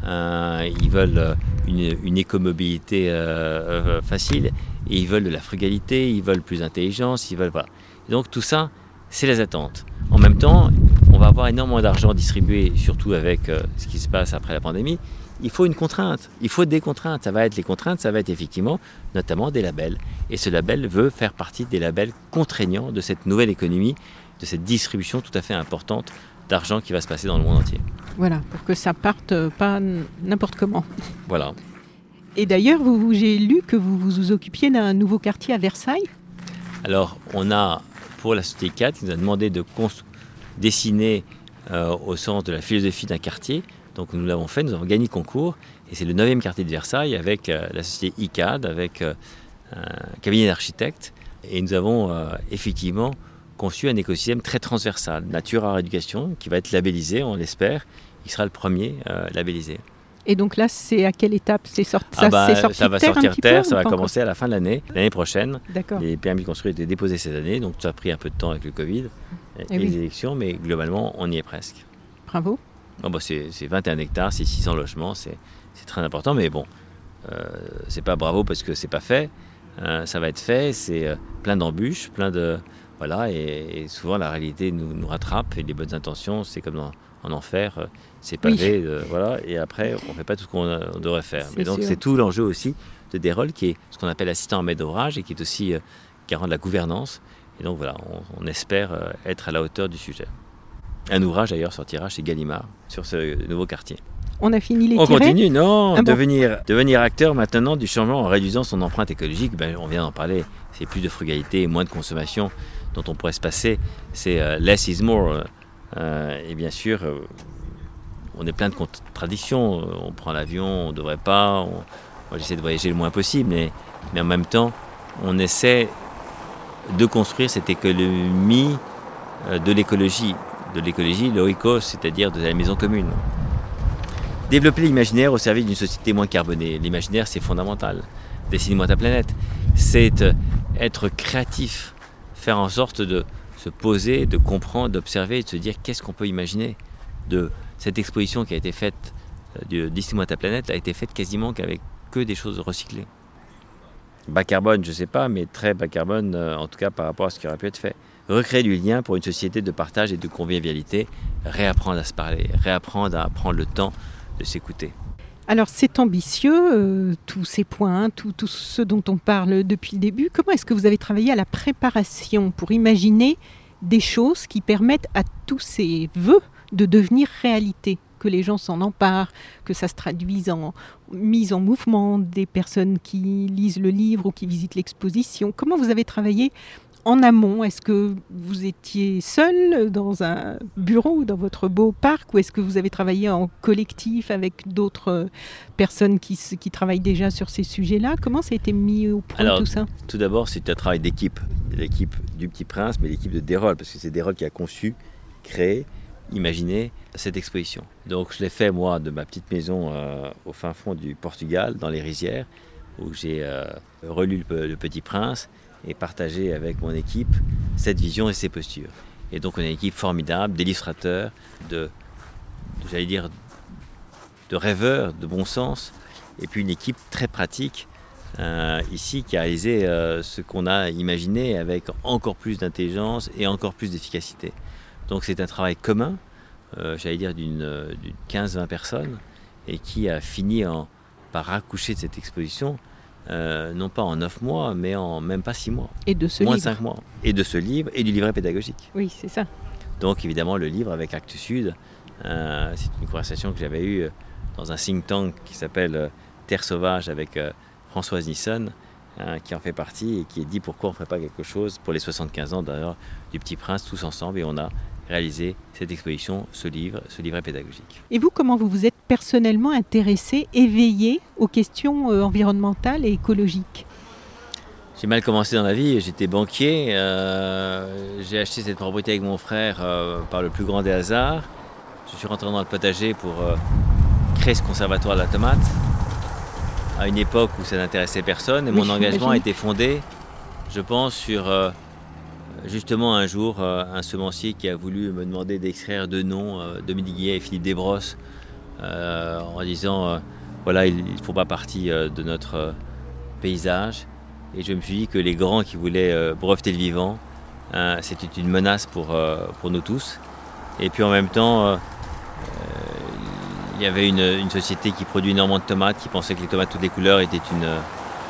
S4: euh, ils veulent une, une écomobilité euh, euh, facile, et ils veulent de la frugalité, ils veulent plus d'intelligence, ils veulent... Voilà. Et donc tout ça, c'est les attentes. En même temps, on va avoir énormément d'argent distribué, surtout avec euh, ce qui se passe après la pandémie. Il faut une contrainte, il faut des contraintes. Ça va être les contraintes, ça va être effectivement notamment des labels. Et ce label veut faire partie des labels contraignants de cette nouvelle économie, de cette distribution tout à fait importante d'argent qui va se passer dans le monde entier.
S3: Voilà, pour que ça parte pas n'importe comment.
S4: Voilà.
S3: Et d'ailleurs, vous, vous, j'ai lu que vous vous occupiez d'un nouveau quartier à Versailles.
S4: Alors, on a, pour la société I C A D, qui nous a demandé de cons- dessiner euh, au sens de la philosophie d'un quartier. Donc nous l'avons fait, nous avons gagné le concours. Et c'est le neuvième quartier de Versailles avec euh, la société I C A D, avec euh, un cabinet d'architectes. Et nous avons euh, effectivement conçu un écosystème très transversal, nature, art, éducation, qui va être labellisé, on l'espère. Il sera le premier euh, labellisé.
S3: Et donc là, c'est à quelle étape c'est sorti,
S4: ah
S3: ça,
S4: bah,
S3: c'est sorti
S4: ça va
S3: terre
S4: sortir
S3: un petit
S4: terre,
S3: peu,
S4: ça va
S3: pas
S4: commencer à la fin de l'année, l'année prochaine.
S3: D'accord.
S4: Les permis de construire étaient déposés cette année, donc ça a pris un peu de temps avec le Covid et,
S3: Et
S4: et
S3: oui.
S4: les élections, mais globalement, on y est presque.
S3: Bravo.
S4: Bon, bah, c'est, c'est vingt et un hectares, c'est six cents logements, c'est, c'est très important, mais bon, euh, c'est pas bravo parce que c'est pas fait. Euh, ça va être fait, c'est euh, plein d'embûches, plein de... Voilà, et, et souvent la réalité nous, nous rattrape, et les bonnes intentions, c'est comme dans, en enfer, euh, c'est pavé,
S3: Oui.
S4: euh, voilà, et après, on fait pas tout ce qu'on a- on devrait faire.
S3: C'est
S4: Mais donc,
S3: sûr.
S4: c'est tout l'enjeu aussi de Desrolles, qui est ce qu'on appelle assistant en maître d'ouvrage, et qui est aussi euh, garant de la gouvernance. Et donc, voilà, on, on espère euh, être à la hauteur du sujet. Un ouvrage, d'ailleurs, sortira chez Gallimard, sur ce nouveau quartier.
S3: On a fini les
S4: On
S3: tirets.
S4: continue, non,
S3: Ah bon.
S4: devenir, devenir acteur maintenant du changement en réduisant son empreinte écologique, ben, on vient d'en parler, c'est plus de frugalité, moins de consommation dont on pourrait se passer, c'est euh, less is more. Euh, et bien sûr, euh, on est plein de contradictions, on prend l'avion, on ne devrait pas, on, moi j'essaie de voyager le moins possible, mais, mais en même temps, on essaie de construire cette économie euh, de l'écologie, de l'écologie l'oikos, c'est-à-dire de la maison commune. Développer l'imaginaire au service d'une société moins carbonée. L'imaginaire, c'est fondamental. Dessine-moi ta planète. C'est euh, être créatif, faire en sorte de se poser, de comprendre, d'observer et de se dire qu'est-ce qu'on peut imaginer de cette exposition qui a été faite, euh, de Dessine-moi ta planète, a été faite quasiment qu'avec que des choses recyclées. Bas carbone, je ne sais pas, mais très bas carbone, euh, en tout cas par rapport à ce qui aurait pu être fait. Recréer du lien pour une société de partage et de convivialité, réapprendre à se parler, réapprendre à prendre le temps de s'écouter.
S3: Alors c'est ambitieux, euh, tous ces points, tout, tout ce dont on parle depuis le début. Comment est-ce que vous avez travaillé à la préparation pour imaginer des choses qui permettent à tous ces vœux de devenir réalité, que les gens s'en emparent, que ça se traduise en mise en mouvement des personnes qui lisent le livre ou qui visitent l'exposition? Comment vous avez travaillé en amont? Est-ce que vous étiez seul dans un bureau ou dans votre beau parc, ou est-ce que vous avez travaillé en collectif avec d'autres personnes qui, qui travaillent déjà sur ces sujets-là? Comment ça a été mis au point?
S4: Alors,
S3: tout ça?
S4: Tout d'abord, c'est un travail d'équipe, l'équipe du Petit Prince, mais l'équipe de Desrolles, parce que c'est Desrolles qui a conçu, créé, imaginé cette exposition. Donc je l'ai fait moi de ma petite maison euh, au fin fond du Portugal, dans les rizières, où j'ai euh, relu le, le Petit Prince et partagé avec mon équipe cette vision et ces postures. Et donc on a une équipe formidable d'illustrateurs, de, de j'allais dire, de rêveurs, de bon sens, et puis une équipe très pratique euh, ici qui a réalisé euh, ce qu'on a imaginé avec encore plus d'intelligence et encore plus d'efficacité. Donc c'est un travail commun, euh, j'allais dire d'une, d'une quinze à vingt personnes, et qui a fini en, par accoucher de cette exposition, euh, non pas en neuf mois, mais en même pas six mois.
S3: Et de ce
S4: moins
S3: livre.
S4: de cinq mois. Et de ce livre et du livret pédagogique.
S3: Oui, c'est ça.
S4: Donc évidemment le livre avec Actes Sud, euh, c'est une conversation que j'avais eue dans un think tank qui s'appelle euh, Terre Sauvage avec euh, Françoise Nisson, euh, qui en fait partie et qui dit pourquoi on ne ferait pas quelque chose pour les soixante-quinze ans d'ailleurs du Petit Prince tous ensemble, et on a réalisé cette exposition, ce livre, ce livret pédagogique.
S3: Et vous, comment vous vous êtes personnellement intéressé, éveillé aux questions euh, environnementales et écologiques ?
S4: J'ai mal commencé dans la vie, j'étais banquier, euh, j'ai acheté cette propriété avec mon frère euh, par le plus grand des hasards. Je suis rentré dans le potager pour euh, créer ce conservatoire de la tomate, à une époque où ça n'intéressait personne, et oui, mon engagement a été fondé, je pense, sur euh, justement un jour euh, un semencier qui a voulu me demander d'extraire deux noms, euh, Dominique Guillet et Philippe Desbrosses, euh, en disant euh, voilà, ils ne font pas partie euh, de notre euh, paysage. Et je me suis dit que les grands qui voulaient euh, breveter le vivant, euh, c'était une menace pour, euh, pour nous tous. Et puis en même temps, euh, il y avait une, une société qui produit énormément de tomates, qui pensait que les tomates de toutes les couleurs étaient une... Euh,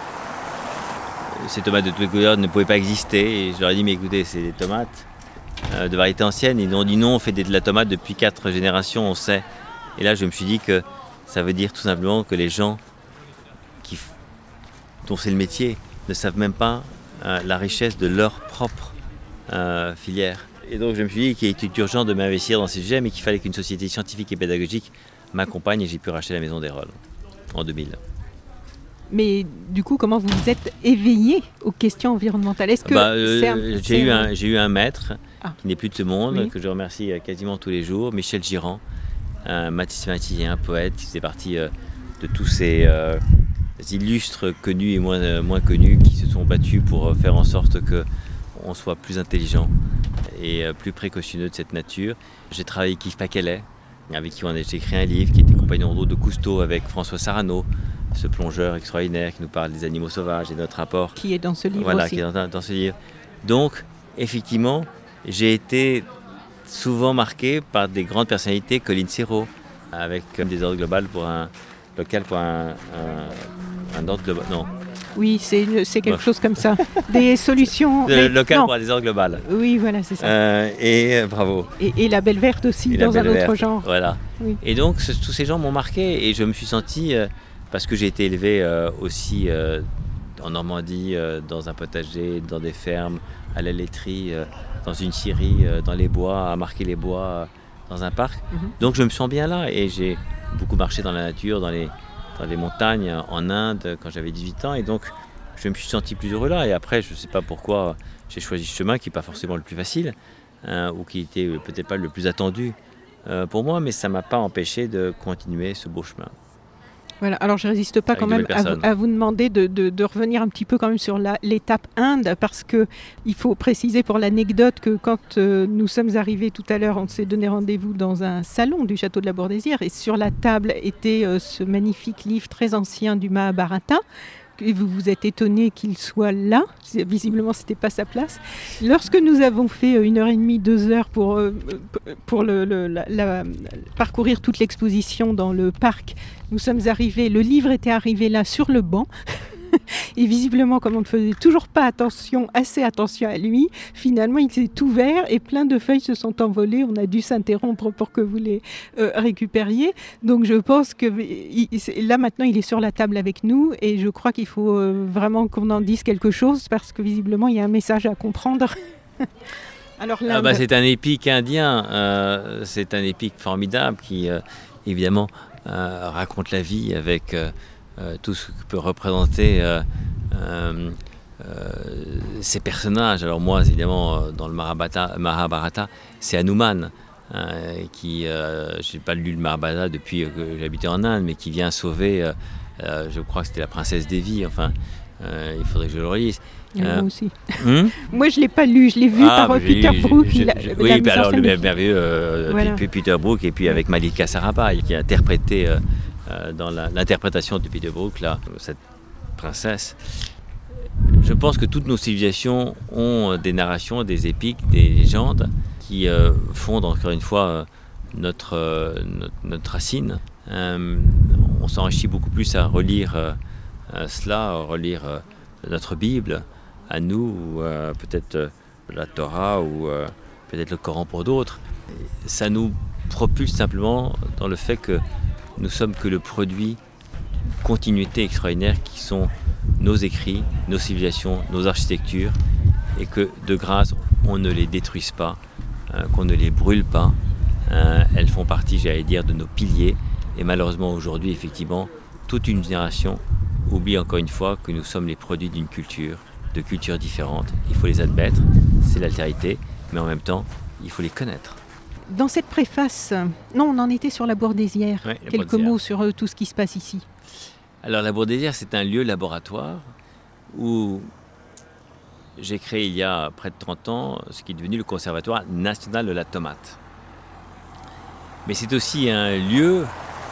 S4: ces tomates de toutes les couleurs ne pouvaient pas exister. Et je leur ai dit, mais écoutez, c'est des tomates euh, de variété ancienne. Ils ont dit non, on fait de la tomate depuis quatre générations, on sait. Et là, je me suis dit que ça veut dire tout simplement que les gens qui, dont c'est le métier ne savent même pas euh, la richesse de leur propre euh, filière. Et donc je me suis dit qu'il était urgent de m'investir dans ces sujets, mais qu'il fallait qu'une société scientifique et pédagogique m'accompagne, et j'ai pu racheter la Maison d'Erol en deux mille.
S3: Mais du coup, comment vous vous êtes éveillé aux questions environnementales ? Est-ce que
S4: bah, euh,
S3: c'est un,
S4: j'ai, eu un, j'ai eu un maître
S3: ah.
S4: qui n'est plus de ce monde,
S3: oui.
S4: que je remercie quasiment tous les jours, Michel Girand, un mathématicien, un poète qui faisait partie euh, de tous ces... Euh, illustres connus et moins, euh, moins connus qui se sont battus pour faire en sorte qu'on soit plus intelligent et euh, plus précautionneux de cette nature. J'ai travaillé avec Yves Paquelet, avec qui on a écrit un livre, qui était compagnon de route de Cousteau, avec François Sarano, ce plongeur extraordinaire qui nous parle des animaux sauvages et de notre rapport.
S3: Qui est dans ce livre
S4: voilà,
S3: aussi.
S4: Qui est dans, dans ce livre. Donc, effectivement, j'ai été souvent marqué par des grandes personnalités, Colline Serrault, avec des ordres globales pour un local pour un, un, un ordre global. Non.
S3: Oui, c'est, une, c'est quelque ouais. chose comme ça. Des solutions.
S4: Le mais, local non. pour un désordre global.
S3: Oui, voilà, c'est ça.
S4: Euh, et euh, bravo.
S3: Et, et la Belle Verte aussi, et dans un autre verte. genre.
S4: Voilà. Oui. Et donc, ce, tous ces gens m'ont marqué, et je me suis senti, euh, parce que j'ai été élevé euh, aussi euh, en Normandie, euh, dans un potager, dans des fermes, à la laiterie, euh, dans une scierie, euh, dans les bois, à marquer les bois, euh, dans un parc. Mm-hmm. Donc, je me sens bien là, et j'ai beaucoup marché dans la nature, dans les, dans les montagnes, en Inde, quand j'avais dix-huit ans. Et donc, je me suis senti plus heureux là. Et après, je ne sais pas pourquoi j'ai choisi ce chemin qui n'est pas forcément le plus facile, hein, ou qui était peut-être pas le plus attendu euh, pour moi, mais ça ne m'a pas empêché de continuer ce beau chemin.
S3: Voilà, alors je ne résiste pas Avec quand même à vous, à vous demander de, de, de revenir un petit peu quand même sur la, l'étape Inde, parce qu'il faut préciser pour l'anecdote que quand euh, nous sommes arrivés tout à l'heure, on s'est donné rendez-vous dans un salon du château de la Bourdésire, et sur la table était euh, ce magnifique livre très ancien du Mahabharata. Et vous vous êtes étonné qu'il soit là, visiblement ce n'était pas sa place. Lorsque nous avons fait une heure et demie, deux heures pour, pour le, le, la, la, parcourir toute l'exposition dans le parc, nous sommes arrivés, le livre était arrivé là sur le banc. Et visiblement, comme on ne faisait toujours pas attention, assez attention à lui, finalement il s'est ouvert et plein de feuilles se sont envolées. On a dû s'interrompre pour que vous les euh, récupériez. Donc je pense que il, là maintenant il est sur la table avec nous, et je crois qu'il faut euh, vraiment qu'on en dise quelque chose, parce que visiblement il y a un message à comprendre. Alors,
S4: ah bah, c'est un épique indien, euh, c'est un épique formidable qui euh, évidemment euh, raconte la vie avec... Euh, Euh, tout ce que peut représenter euh, euh, euh, ces personnages. Alors moi, évidemment, dans le Mahabharata, Mahabharata c'est Hanuman, euh, qui, euh, je n'ai pas lu le Mahabharata depuis que j'habitais en Inde, mais qui vient sauver, euh, euh, je crois que c'était la princesse Devi, enfin, euh, il faudrait que je le relise.
S3: Euh, moi aussi. Hum moi, je ne l'ai pas lu, je l'ai vu ah, par bah, Peter Brook.
S4: Je, je, je, oui, bah alors le merveilleux euh, voilà. Peter Brook, et puis avec Malika Sarabhai, qui a interprété... Euh, dans la, l'interprétation de Peter Brook, là, cette princesse. Je pense que toutes nos civilisations ont des narrations, des épiques, des légendes qui euh, fondent encore une fois euh, notre, euh, notre, notre racine. Euh, on s'enrichit beaucoup plus à relire euh, cela, à relire euh, notre Bible, à nous, ou euh, peut-être euh, la Torah, ou, euh, peut-être le Coran pour d'autres. Ça nous propulse simplement dans le fait que nous sommes que le produit d'une continuité extraordinaire qui sont nos écrits, nos civilisations, nos architectures, et que de grâce on ne les détruise pas, euh, qu'on ne les brûle pas. Euh, elles font partie, j'allais dire, de nos piliers. Et malheureusement aujourd'hui, effectivement, toute une génération oublie encore une fois que nous sommes les produits d'une culture, de cultures différentes. Il faut les admettre, c'est l'altérité, mais en même temps, il faut les connaître.
S3: Dans cette préface, non, on en était sur la Bourdaissière.
S4: Ouais, la
S3: Quelques
S4: Bourdaissière.
S3: mots sur euh, tout ce qui se passe ici.
S4: Alors la Bourdaissière, c'est un lieu laboratoire où j'ai créé il y a près de trente ans ce qui est devenu le Conservatoire national de la tomate. Mais c'est aussi un lieu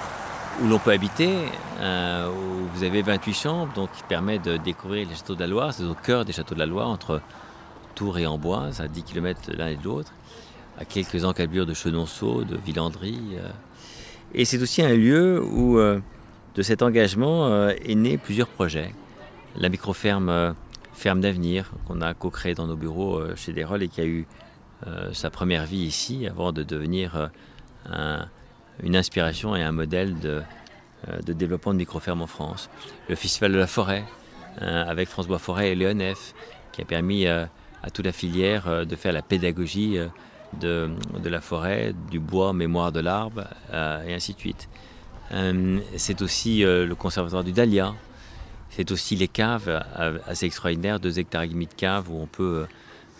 S4: où l'on peut habiter, euh, où vous avez vingt-huit chambres, donc qui permet de découvrir les châteaux de la Loire. C'est au cœur des châteaux de la Loire, entre Tours et Amboise, à dix kilomètres l'un et de l'autre, à quelques encablures de Chenonceau, de Villandry. Euh. Et c'est aussi un lieu où, euh, de cet engagement, euh, est né plusieurs projets. La microferme euh, Ferme d'Avenir, qu'on a co-créée dans nos bureaux euh, chez Desrolles et qui a eu euh, sa première vie ici, avant de devenir euh, un, une inspiration et un modèle de, euh, de développement de microferme en France. Le Festival de la Forêt, euh, avec François Forêt et Léonef, qui a permis euh, à toute la filière euh, de faire la pédagogie euh, de, de la forêt, du bois, mémoire de l'arbre, euh, et ainsi de suite. Euh, c'est aussi euh, le conservatoire du Dahlia. C'est aussi les caves assez extraordinaires, deux hectares et demi de caves où on peut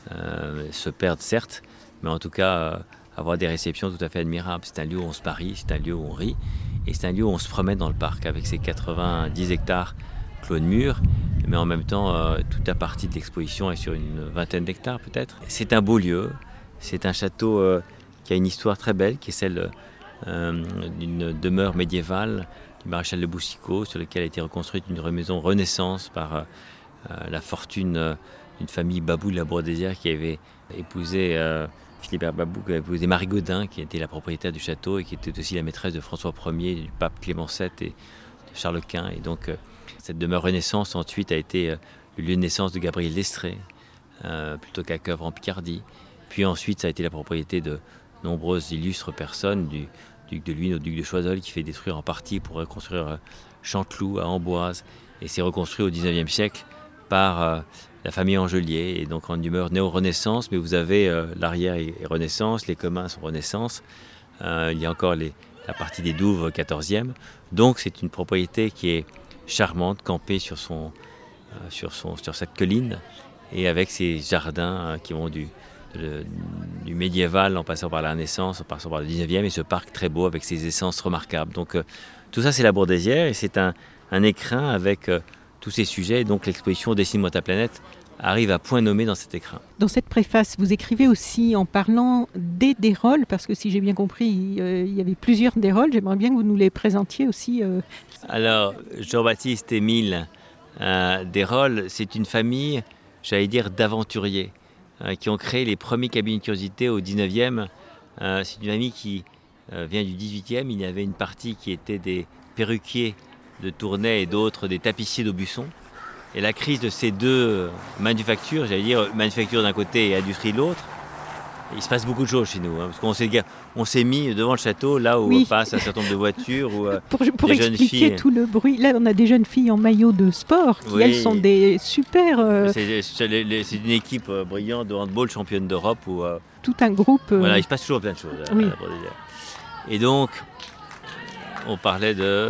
S4: euh, se perdre certes, mais en tout cas euh, avoir des réceptions tout à fait admirables. C'est un lieu où on se marie, c'est un lieu où on rit, et c'est un lieu où on se promène dans le parc avec ses quatre-vingt-dix hectares clos de murs, mais en même temps euh, toute la partie de l'exposition est sur une vingtaine d'hectares peut-être. C'est un beau lieu, c'est un château euh, qui a une histoire très belle, qui est celle euh, d'une demeure médiévale du maréchal de Boucicaut, sur lequel a été reconstruite une maison Renaissance par euh, la fortune euh, d'une famille Babou de la Bourdaissière qui avait épousé euh, Philibert Babou, qui avait épousé Marie Gaudin, qui était la propriétaire du château et qui était aussi la maîtresse de François Ier, du pape Clément sept et de Charles Quint. Et donc euh, cette demeure Renaissance ensuite a été euh, le lieu de naissance de Gabriel d'Estrées, euh, plutôt qu'à Cœuvres en Picardie. Puis ensuite ça a été la propriété de nombreuses illustres personnes, du duc de Luynes au duc de Choiseul, qui fait détruire en partie pour reconstruire Chanteloup à Amboise, et c'est reconstruit au dix-neuvième siècle par euh, la famille Angelier, et donc en humeur néo-renaissance, mais vous avez euh, l'arrière est renaissance, les communs sont renaissance, euh, il y a encore les, la partie des douves quatorzième, donc c'est une propriété qui est charmante, campée sur, son, euh, sur, son, sur cette colline, et avec ses jardins euh, qui vont du Le, du médiéval en passant par la Renaissance, en passant par le dix-neuvième, et ce parc très beau avec ses essences remarquables. Donc euh, tout ça c'est la Bourdaissière, et c'est un, un écrin avec euh, tous ces sujets, et donc l'exposition Dessine-moi ta planète arrive à point nommé dans cet écrin.
S3: Dans cette préface, vous écrivez aussi en parlant des Desrolles, parce que si j'ai bien compris, euh, il y avait plusieurs Desrolles, j'aimerais bien que vous nous les présentiez aussi. Euh.
S4: Alors Jean-Baptiste Émile euh, Desrolles, c'est une famille, j'allais dire, d'aventuriers, qui ont créé les premiers cabinets de curiosité au dix-neuvième. Euh, c'est une famille qui euh, vient du dix-huitième. Il y avait une partie qui était des perruquiers de Tournai et d'autres des tapissiers d'Aubusson. Et la crise de ces deux manufactures, j'allais dire manufacture d'un côté et industrie de l'autre, il se passe beaucoup de choses chez nous. Hein, parce qu'on s'est, on s'est mis devant le château, là où oui. passe un certain nombre de voitures. Où, euh,
S3: pour pour
S4: des
S3: expliquer
S4: jeunes filles...
S3: tout le bruit, là on a des jeunes filles en maillot de sport qui oui. elles sont des super... Euh...
S4: C'est, c'est, c'est une équipe euh, brillante de handball championne d'Europe. Où, euh,
S3: tout un groupe... Euh...
S4: Voilà, il se passe toujours plein de choses.
S3: Oui.
S4: À la Et donc, on parlait de...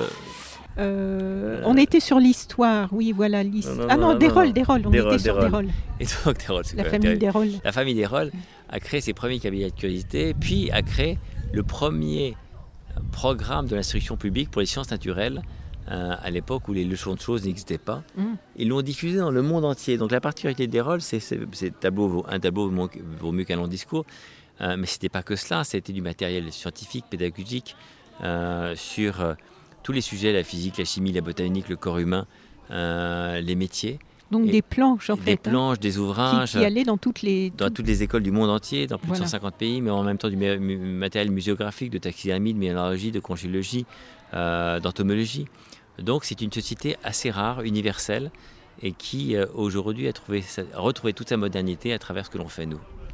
S3: Euh, on était sur l'histoire, oui, voilà. l'histoire. Non, non, ah non, non Desrolles, Desrolles, on
S4: Desrolles,
S3: était sur Desrolles.
S4: Et donc, Desrolles, c'est
S3: la famille Desrolles.
S4: La famille Desrolles a créé ses premiers cabinets de curiosité, puis a créé le premier programme de l'instruction publique pour les sciences naturelles, euh, à l'époque où les leçons de choses n'existaient pas. Mm. Ils l'ont diffusé dans le monde entier. Donc la particularité de Desrolles, c'est, c'est, c'est tableau, un tableau vaut, vaut mieux qu'un long discours, euh, mais ce n'était pas que cela, c'était du matériel scientifique, pédagogique, euh, sur... Euh, tous les sujets, la physique, la chimie, la botanique, le corps humain, euh, les métiers.
S3: Donc et des planches en
S4: des
S3: fait.
S4: Des planches, hein, des ouvrages.
S3: Qui, qui allaient dans toutes les...
S4: Dans toutes les écoles du monde entier, dans plus voilà. de cent cinquante pays, mais en même temps du matériel muséographique, de taxidermie, de minéralogie, de conchologie, euh, d'entomologie. Donc c'est une société assez rare, universelle, et qui euh, aujourd'hui a, trouvé, a retrouvé toute sa modernité à travers ce que l'on fait nous.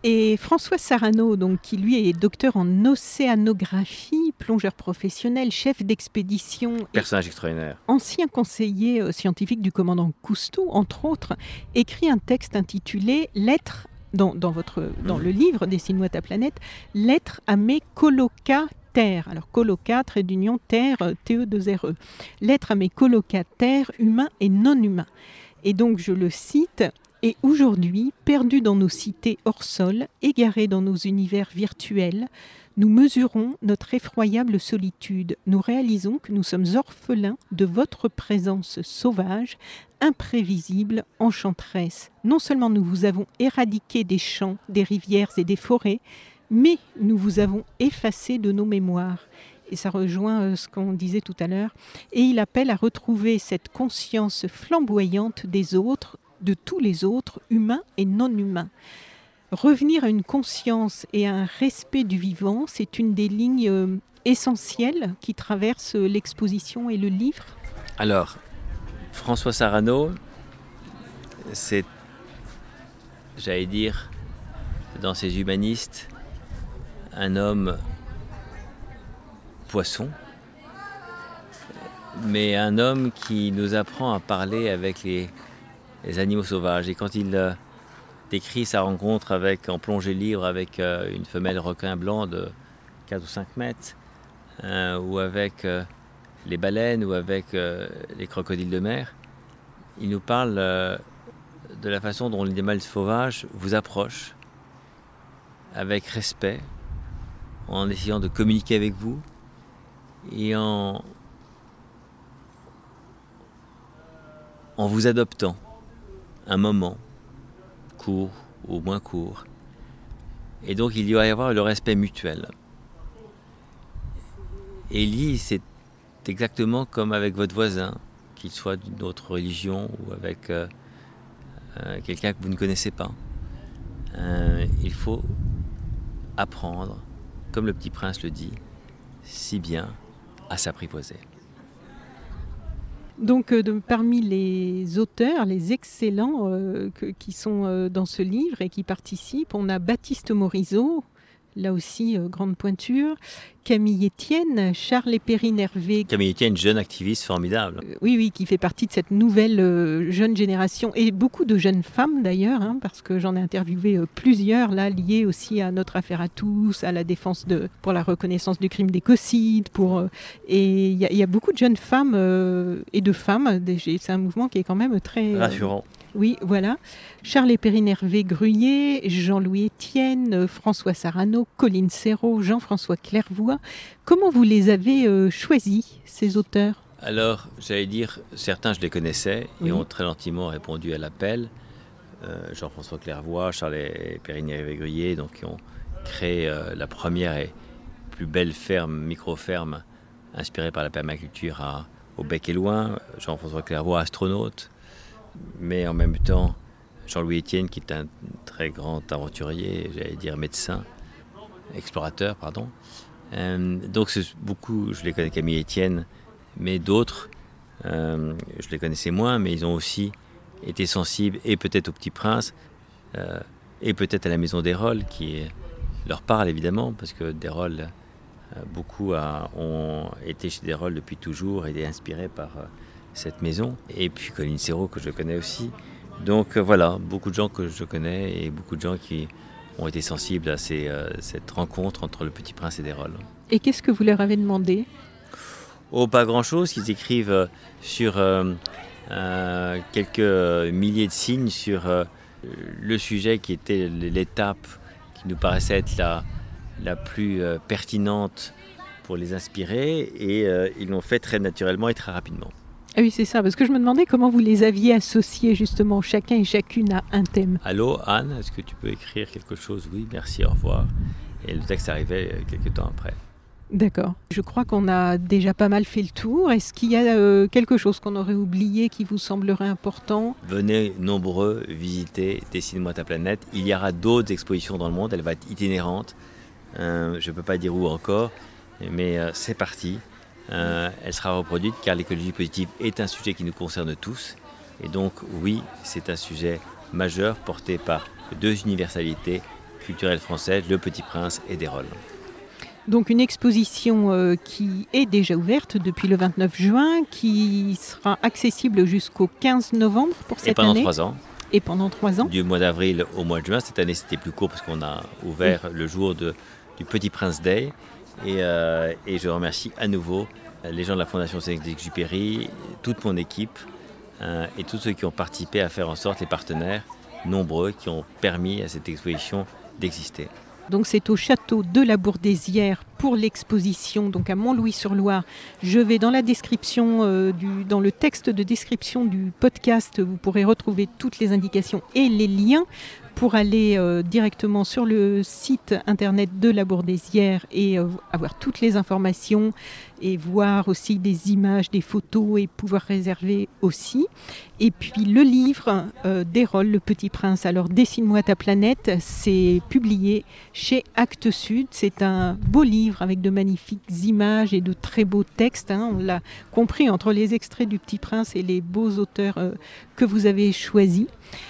S3: Et François Sarano, donc, qui lui est docteur en océanographie, plongeur professionnel, chef d'expédition,
S4: personnage extraordinaire,
S3: ancien conseiller euh, scientifique du commandant Cousteau, entre autres, écrit un texte intitulé « Lettres » dans, dans, votre, dans mmh. le livre « Dessine-moi ta planète »,« Lettres à mes colocataires ». Alors, colocat, trait d'union, terre, T E deux R E. « Lettres à mes colocataires, humains et non-humains ». Et donc, je le cite... Et aujourd'hui, perdus dans nos cités hors sol, égarés dans nos univers virtuels, nous mesurons notre effroyable solitude. Nous réalisons que nous sommes orphelins de votre présence sauvage, imprévisible, enchanteresse. Non seulement nous vous avons éradiqué des champs, des rivières et des forêts, mais nous vous avons effacé de nos mémoires. Et ça rejoint ce qu'on disait tout à l'heure. Et il appelle à retrouver cette conscience flamboyante des autres, de tous les autres, humains et non humains. Revenir à une conscience et à un respect du vivant, c'est une des lignes euh, essentielles qui traversent l'exposition et le livre.
S4: Alors, François Sarano, c'est, j'allais dire, dans ses humanistes, un homme poisson, mais un homme qui nous apprend à parler avec les les animaux sauvages. Et quand il euh, décrit sa rencontre avec, en plongée libre avec euh, une femelle requin blanc de quatre ou cinq mètres, euh, ou avec euh, les baleines, ou avec euh, les crocodiles de mer, il nous parle euh, de la façon dont l'animal sauvage vous approche avec respect, en essayant de communiquer avec vous, et en, en vous adoptant un moment, court ou moins court. Et donc il doit y avoir le respect mutuel. Et lui, c'est exactement comme avec votre voisin, qu'il soit d'une autre religion ou avec euh, euh, quelqu'un que vous ne connaissez pas. Euh, il faut apprendre, comme le Petit Prince le dit, si bien à s'apprivoiser.
S3: Donc, euh, de, parmi les auteurs, les excellents euh, que, qui sont euh, dans ce livre et qui participent, on a Baptiste Morisot, là aussi, euh, grande pointure, Camille Etienne, Charles Perrine Hervé.
S4: Camille Etienne, jeune activiste formidable.
S3: Euh, oui, oui, qui fait partie de cette nouvelle euh, jeune génération, et beaucoup de jeunes femmes d'ailleurs, hein, parce que j'en ai interviewé euh, plusieurs, là, liées aussi à notre affaire à tous, à la défense de, pour la reconnaissance du crime d'écocide, pour, euh, et il y, y a beaucoup de jeunes femmes euh, et de femmes, c'est un mouvement qui est quand même très...
S4: rassurant.
S3: Euh, Oui, voilà. Charles Perrine Hervé Gruyer, Jean-Louis Etienne, François Sarano, Colline Serrault, Jean-François Clairvoy. Comment vous les avez euh, choisis, ces auteurs ?
S4: Alors, j'allais dire, certains je les connaissais et oui. ont très gentiment répondu à l'appel. Euh, Jean-François Clairvoy, Charles Perrine Hervé Gruyer, donc qui ont créé euh, la première et plus belle ferme, micro-ferme, inspirée par la permaculture à, au Bec et Loing. Jean-François Clairvoy, astronaute. Mais en même temps, Jean-Louis Etienne, qui est un très grand aventurier, j'allais dire médecin, explorateur, pardon. Euh, donc c'est beaucoup, je les connais, Camille Etienne, mais d'autres, euh, je les connaissais moins, mais ils ont aussi été sensibles, et peut-être au Petit Prince, euh, et peut-être à la Maison d'Hérolde, qui leur parle évidemment, parce que d'Hérolde, euh, beaucoup a, ont été chez d'Hérolde depuis toujours, et été inspirés par... Euh, cette maison, et puis Colline Serrault que je connais aussi. Donc euh, voilà, beaucoup de gens que je connais et beaucoup de gens qui ont été sensibles à ces, euh, cette rencontre entre le Petit Prince et d'Hérolde.
S3: Et qu'est-ce que vous leur avez demandé ?
S4: Oh, pas grand-chose, qu'ils écrivent sur euh, euh, quelques milliers de signes sur euh, le sujet qui était l'étape qui nous paraissait être la, la plus euh, pertinente pour les inspirer, et euh, ils l'ont fait très naturellement et très rapidement.
S3: Ah oui, c'est ça, parce que je me demandais comment vous les aviez associés, justement, chacun et chacune à un thème.
S4: Allô, Anne, est-ce que tu peux écrire quelque chose ? Oui, merci, au revoir. Et le texte arrivait quelques temps après.
S3: D'accord. Je crois qu'on a déjà pas mal fait le tour. Est-ce qu'il y a euh, quelque chose qu'on aurait oublié qui vous semblerait important ?
S4: Venez nombreux visiter Dessine-moi ta planète. Il y aura d'autres expositions dans le monde, elle va être itinérante. Euh, je ne peux pas dire où encore, mais euh, c'est parti. Euh, elle sera reproduite car l'écologie positive est un sujet qui nous concerne tous. Et donc oui, c'est un sujet majeur porté par deux universalités, culturelle française, Le Petit Prince et Desrolles.
S3: Donc une exposition euh, qui est déjà ouverte depuis le vingt-neuf juin, qui sera accessible jusqu'au quinze novembre pour cette année.
S4: Et pendant trois ans.
S3: Et pendant trois ans.
S4: Du mois d'avril au mois de juin. Cette année, c'était plus court parce qu'on a ouvert oui. le jour de, du Petit Prince Day. Et, euh, et je remercie à nouveau les gens de la Fondation Saint-Exupéry, toute mon équipe euh, et tous ceux qui ont participé à faire en sorte, les partenaires nombreux qui ont permis à cette exposition d'exister.
S3: Donc c'est au château de la Bourdesière pour l'exposition, donc à Montlouis-sur-Loire. Je vais dans la description, euh, du, dans le texte de description du podcast, vous pourrez retrouver toutes les indications et les liens pour aller euh, directement sur le site internet de la Bourdesière et euh, avoir toutes les informations et voir aussi des images, des photos et pouvoir réserver aussi. Et puis le livre euh, Desrolles, Le Petit Prince, alors Dessine-moi ta planète, c'est publié chez Actes Sud. C'est un beau livre avec de magnifiques images et de très beaux textes. Hein. On l'a compris entre les extraits du Petit Prince et les beaux auteurs euh, que vous avez choisis.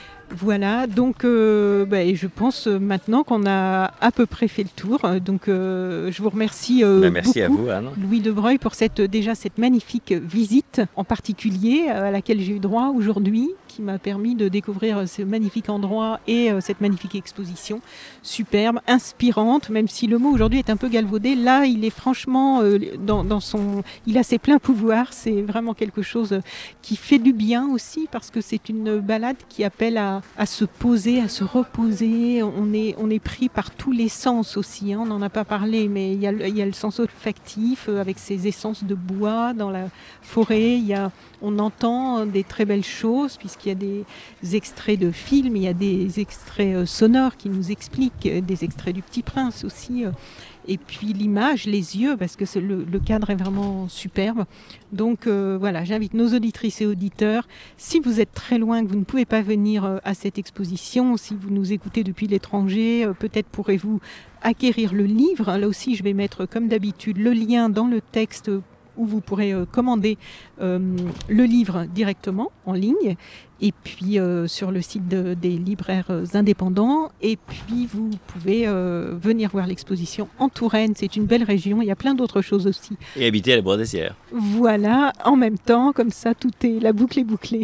S3: Voilà, donc euh, bah, je pense maintenant qu'on a à peu près fait le tour. Donc euh, je vous remercie euh,
S4: ben, merci
S3: beaucoup,
S4: à vous, Anne.
S3: Louis de Broglie, pour cette, déjà cette magnifique visite en particulier à laquelle j'ai eu droit aujourd'hui, qui m'a permis de découvrir ce magnifique endroit et euh, cette magnifique exposition. Superbe, inspirante, même si le mot aujourd'hui est un peu galvaudé. Là, il est franchement euh, dans, dans son... Il a ses pleins pouvoirs. C'est vraiment quelque chose qui fait du bien aussi, parce que c'est une balade qui appelle à, à se poser, à se reposer. On est, on est pris par tous les sens aussi. Hein. On n'en a pas parlé, mais il y a, il y a le sens olfactif euh, avec ses essences de bois dans la forêt. Il y a... On entend des très belles choses puisqu'il y a des extraits de films, il y a des extraits sonores qui nous expliquent, des extraits du Petit Prince aussi. Et puis l'image, les yeux, parce que c'est le, le cadre est vraiment superbe. Donc euh, voilà, j'invite nos auditrices et auditeurs, si vous êtes très loin, que vous ne pouvez pas venir à cette exposition, si vous nous écoutez depuis l'étranger, peut-être pourrez-vous acquérir le livre. Là aussi, je vais mettre comme d'habitude le lien dans le texte où vous pourrez euh, commander euh, le livre directement en ligne, et puis euh, sur le site de, des libraires euh, indépendants. Et puis vous pouvez euh, venir voir l'exposition en Touraine, c'est une belle région, il y a plein d'autres choses aussi.
S4: Et habiter à la Bourdesière.
S3: Voilà, en même temps, comme ça, tout est, la boucle est bouclée.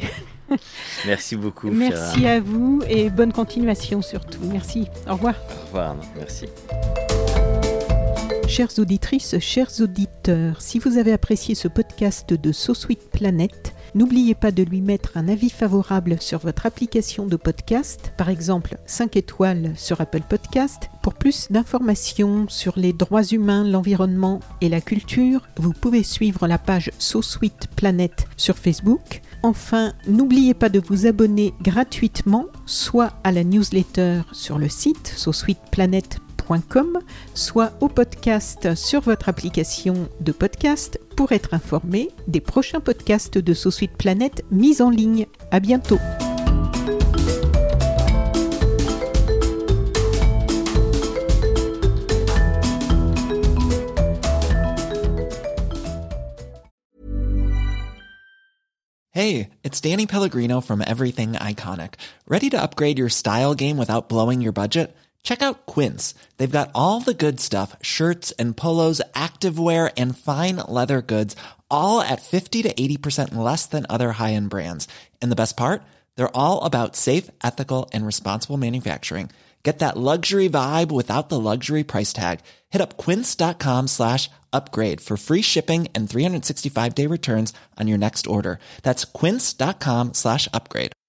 S4: Merci beaucoup.
S3: Merci à vous et bonne continuation surtout. Merci, au revoir.
S4: Au revoir, merci.
S3: Chères auditrices, chers auditeurs, si vous avez apprécié ce podcast de So Sweet Planet, n'oubliez pas de lui mettre un avis favorable sur votre application de podcast, par exemple cinq étoiles sur Apple Podcast. Pour plus d'informations sur les droits humains, l'environnement et la culture, vous pouvez suivre la page So Sweet Planet sur Facebook. Enfin, n'oubliez pas de vous abonner gratuitement, soit à la newsletter sur le site so sweet planet point com, soit au podcast sur votre application de podcast pour être informé des prochains podcasts de So Sweet Planet mis en ligne. À bientôt.
S5: Hey, it's Danny Pellegrino from Everything Iconic. Ready to upgrade your style game without blowing your budget? Check out Quince. They've got all the good stuff, shirts and polos, activewear, and fine leather goods, all at fifty to eighty percent less than other high-end brands. And the best part? They're all about safe, ethical, and responsible manufacturing. Get that luxury vibe without the luxury price tag. Hit up quince.com slash upgrade for free shipping and three sixty-five day returns on your next order. That's quince.com slash upgrade.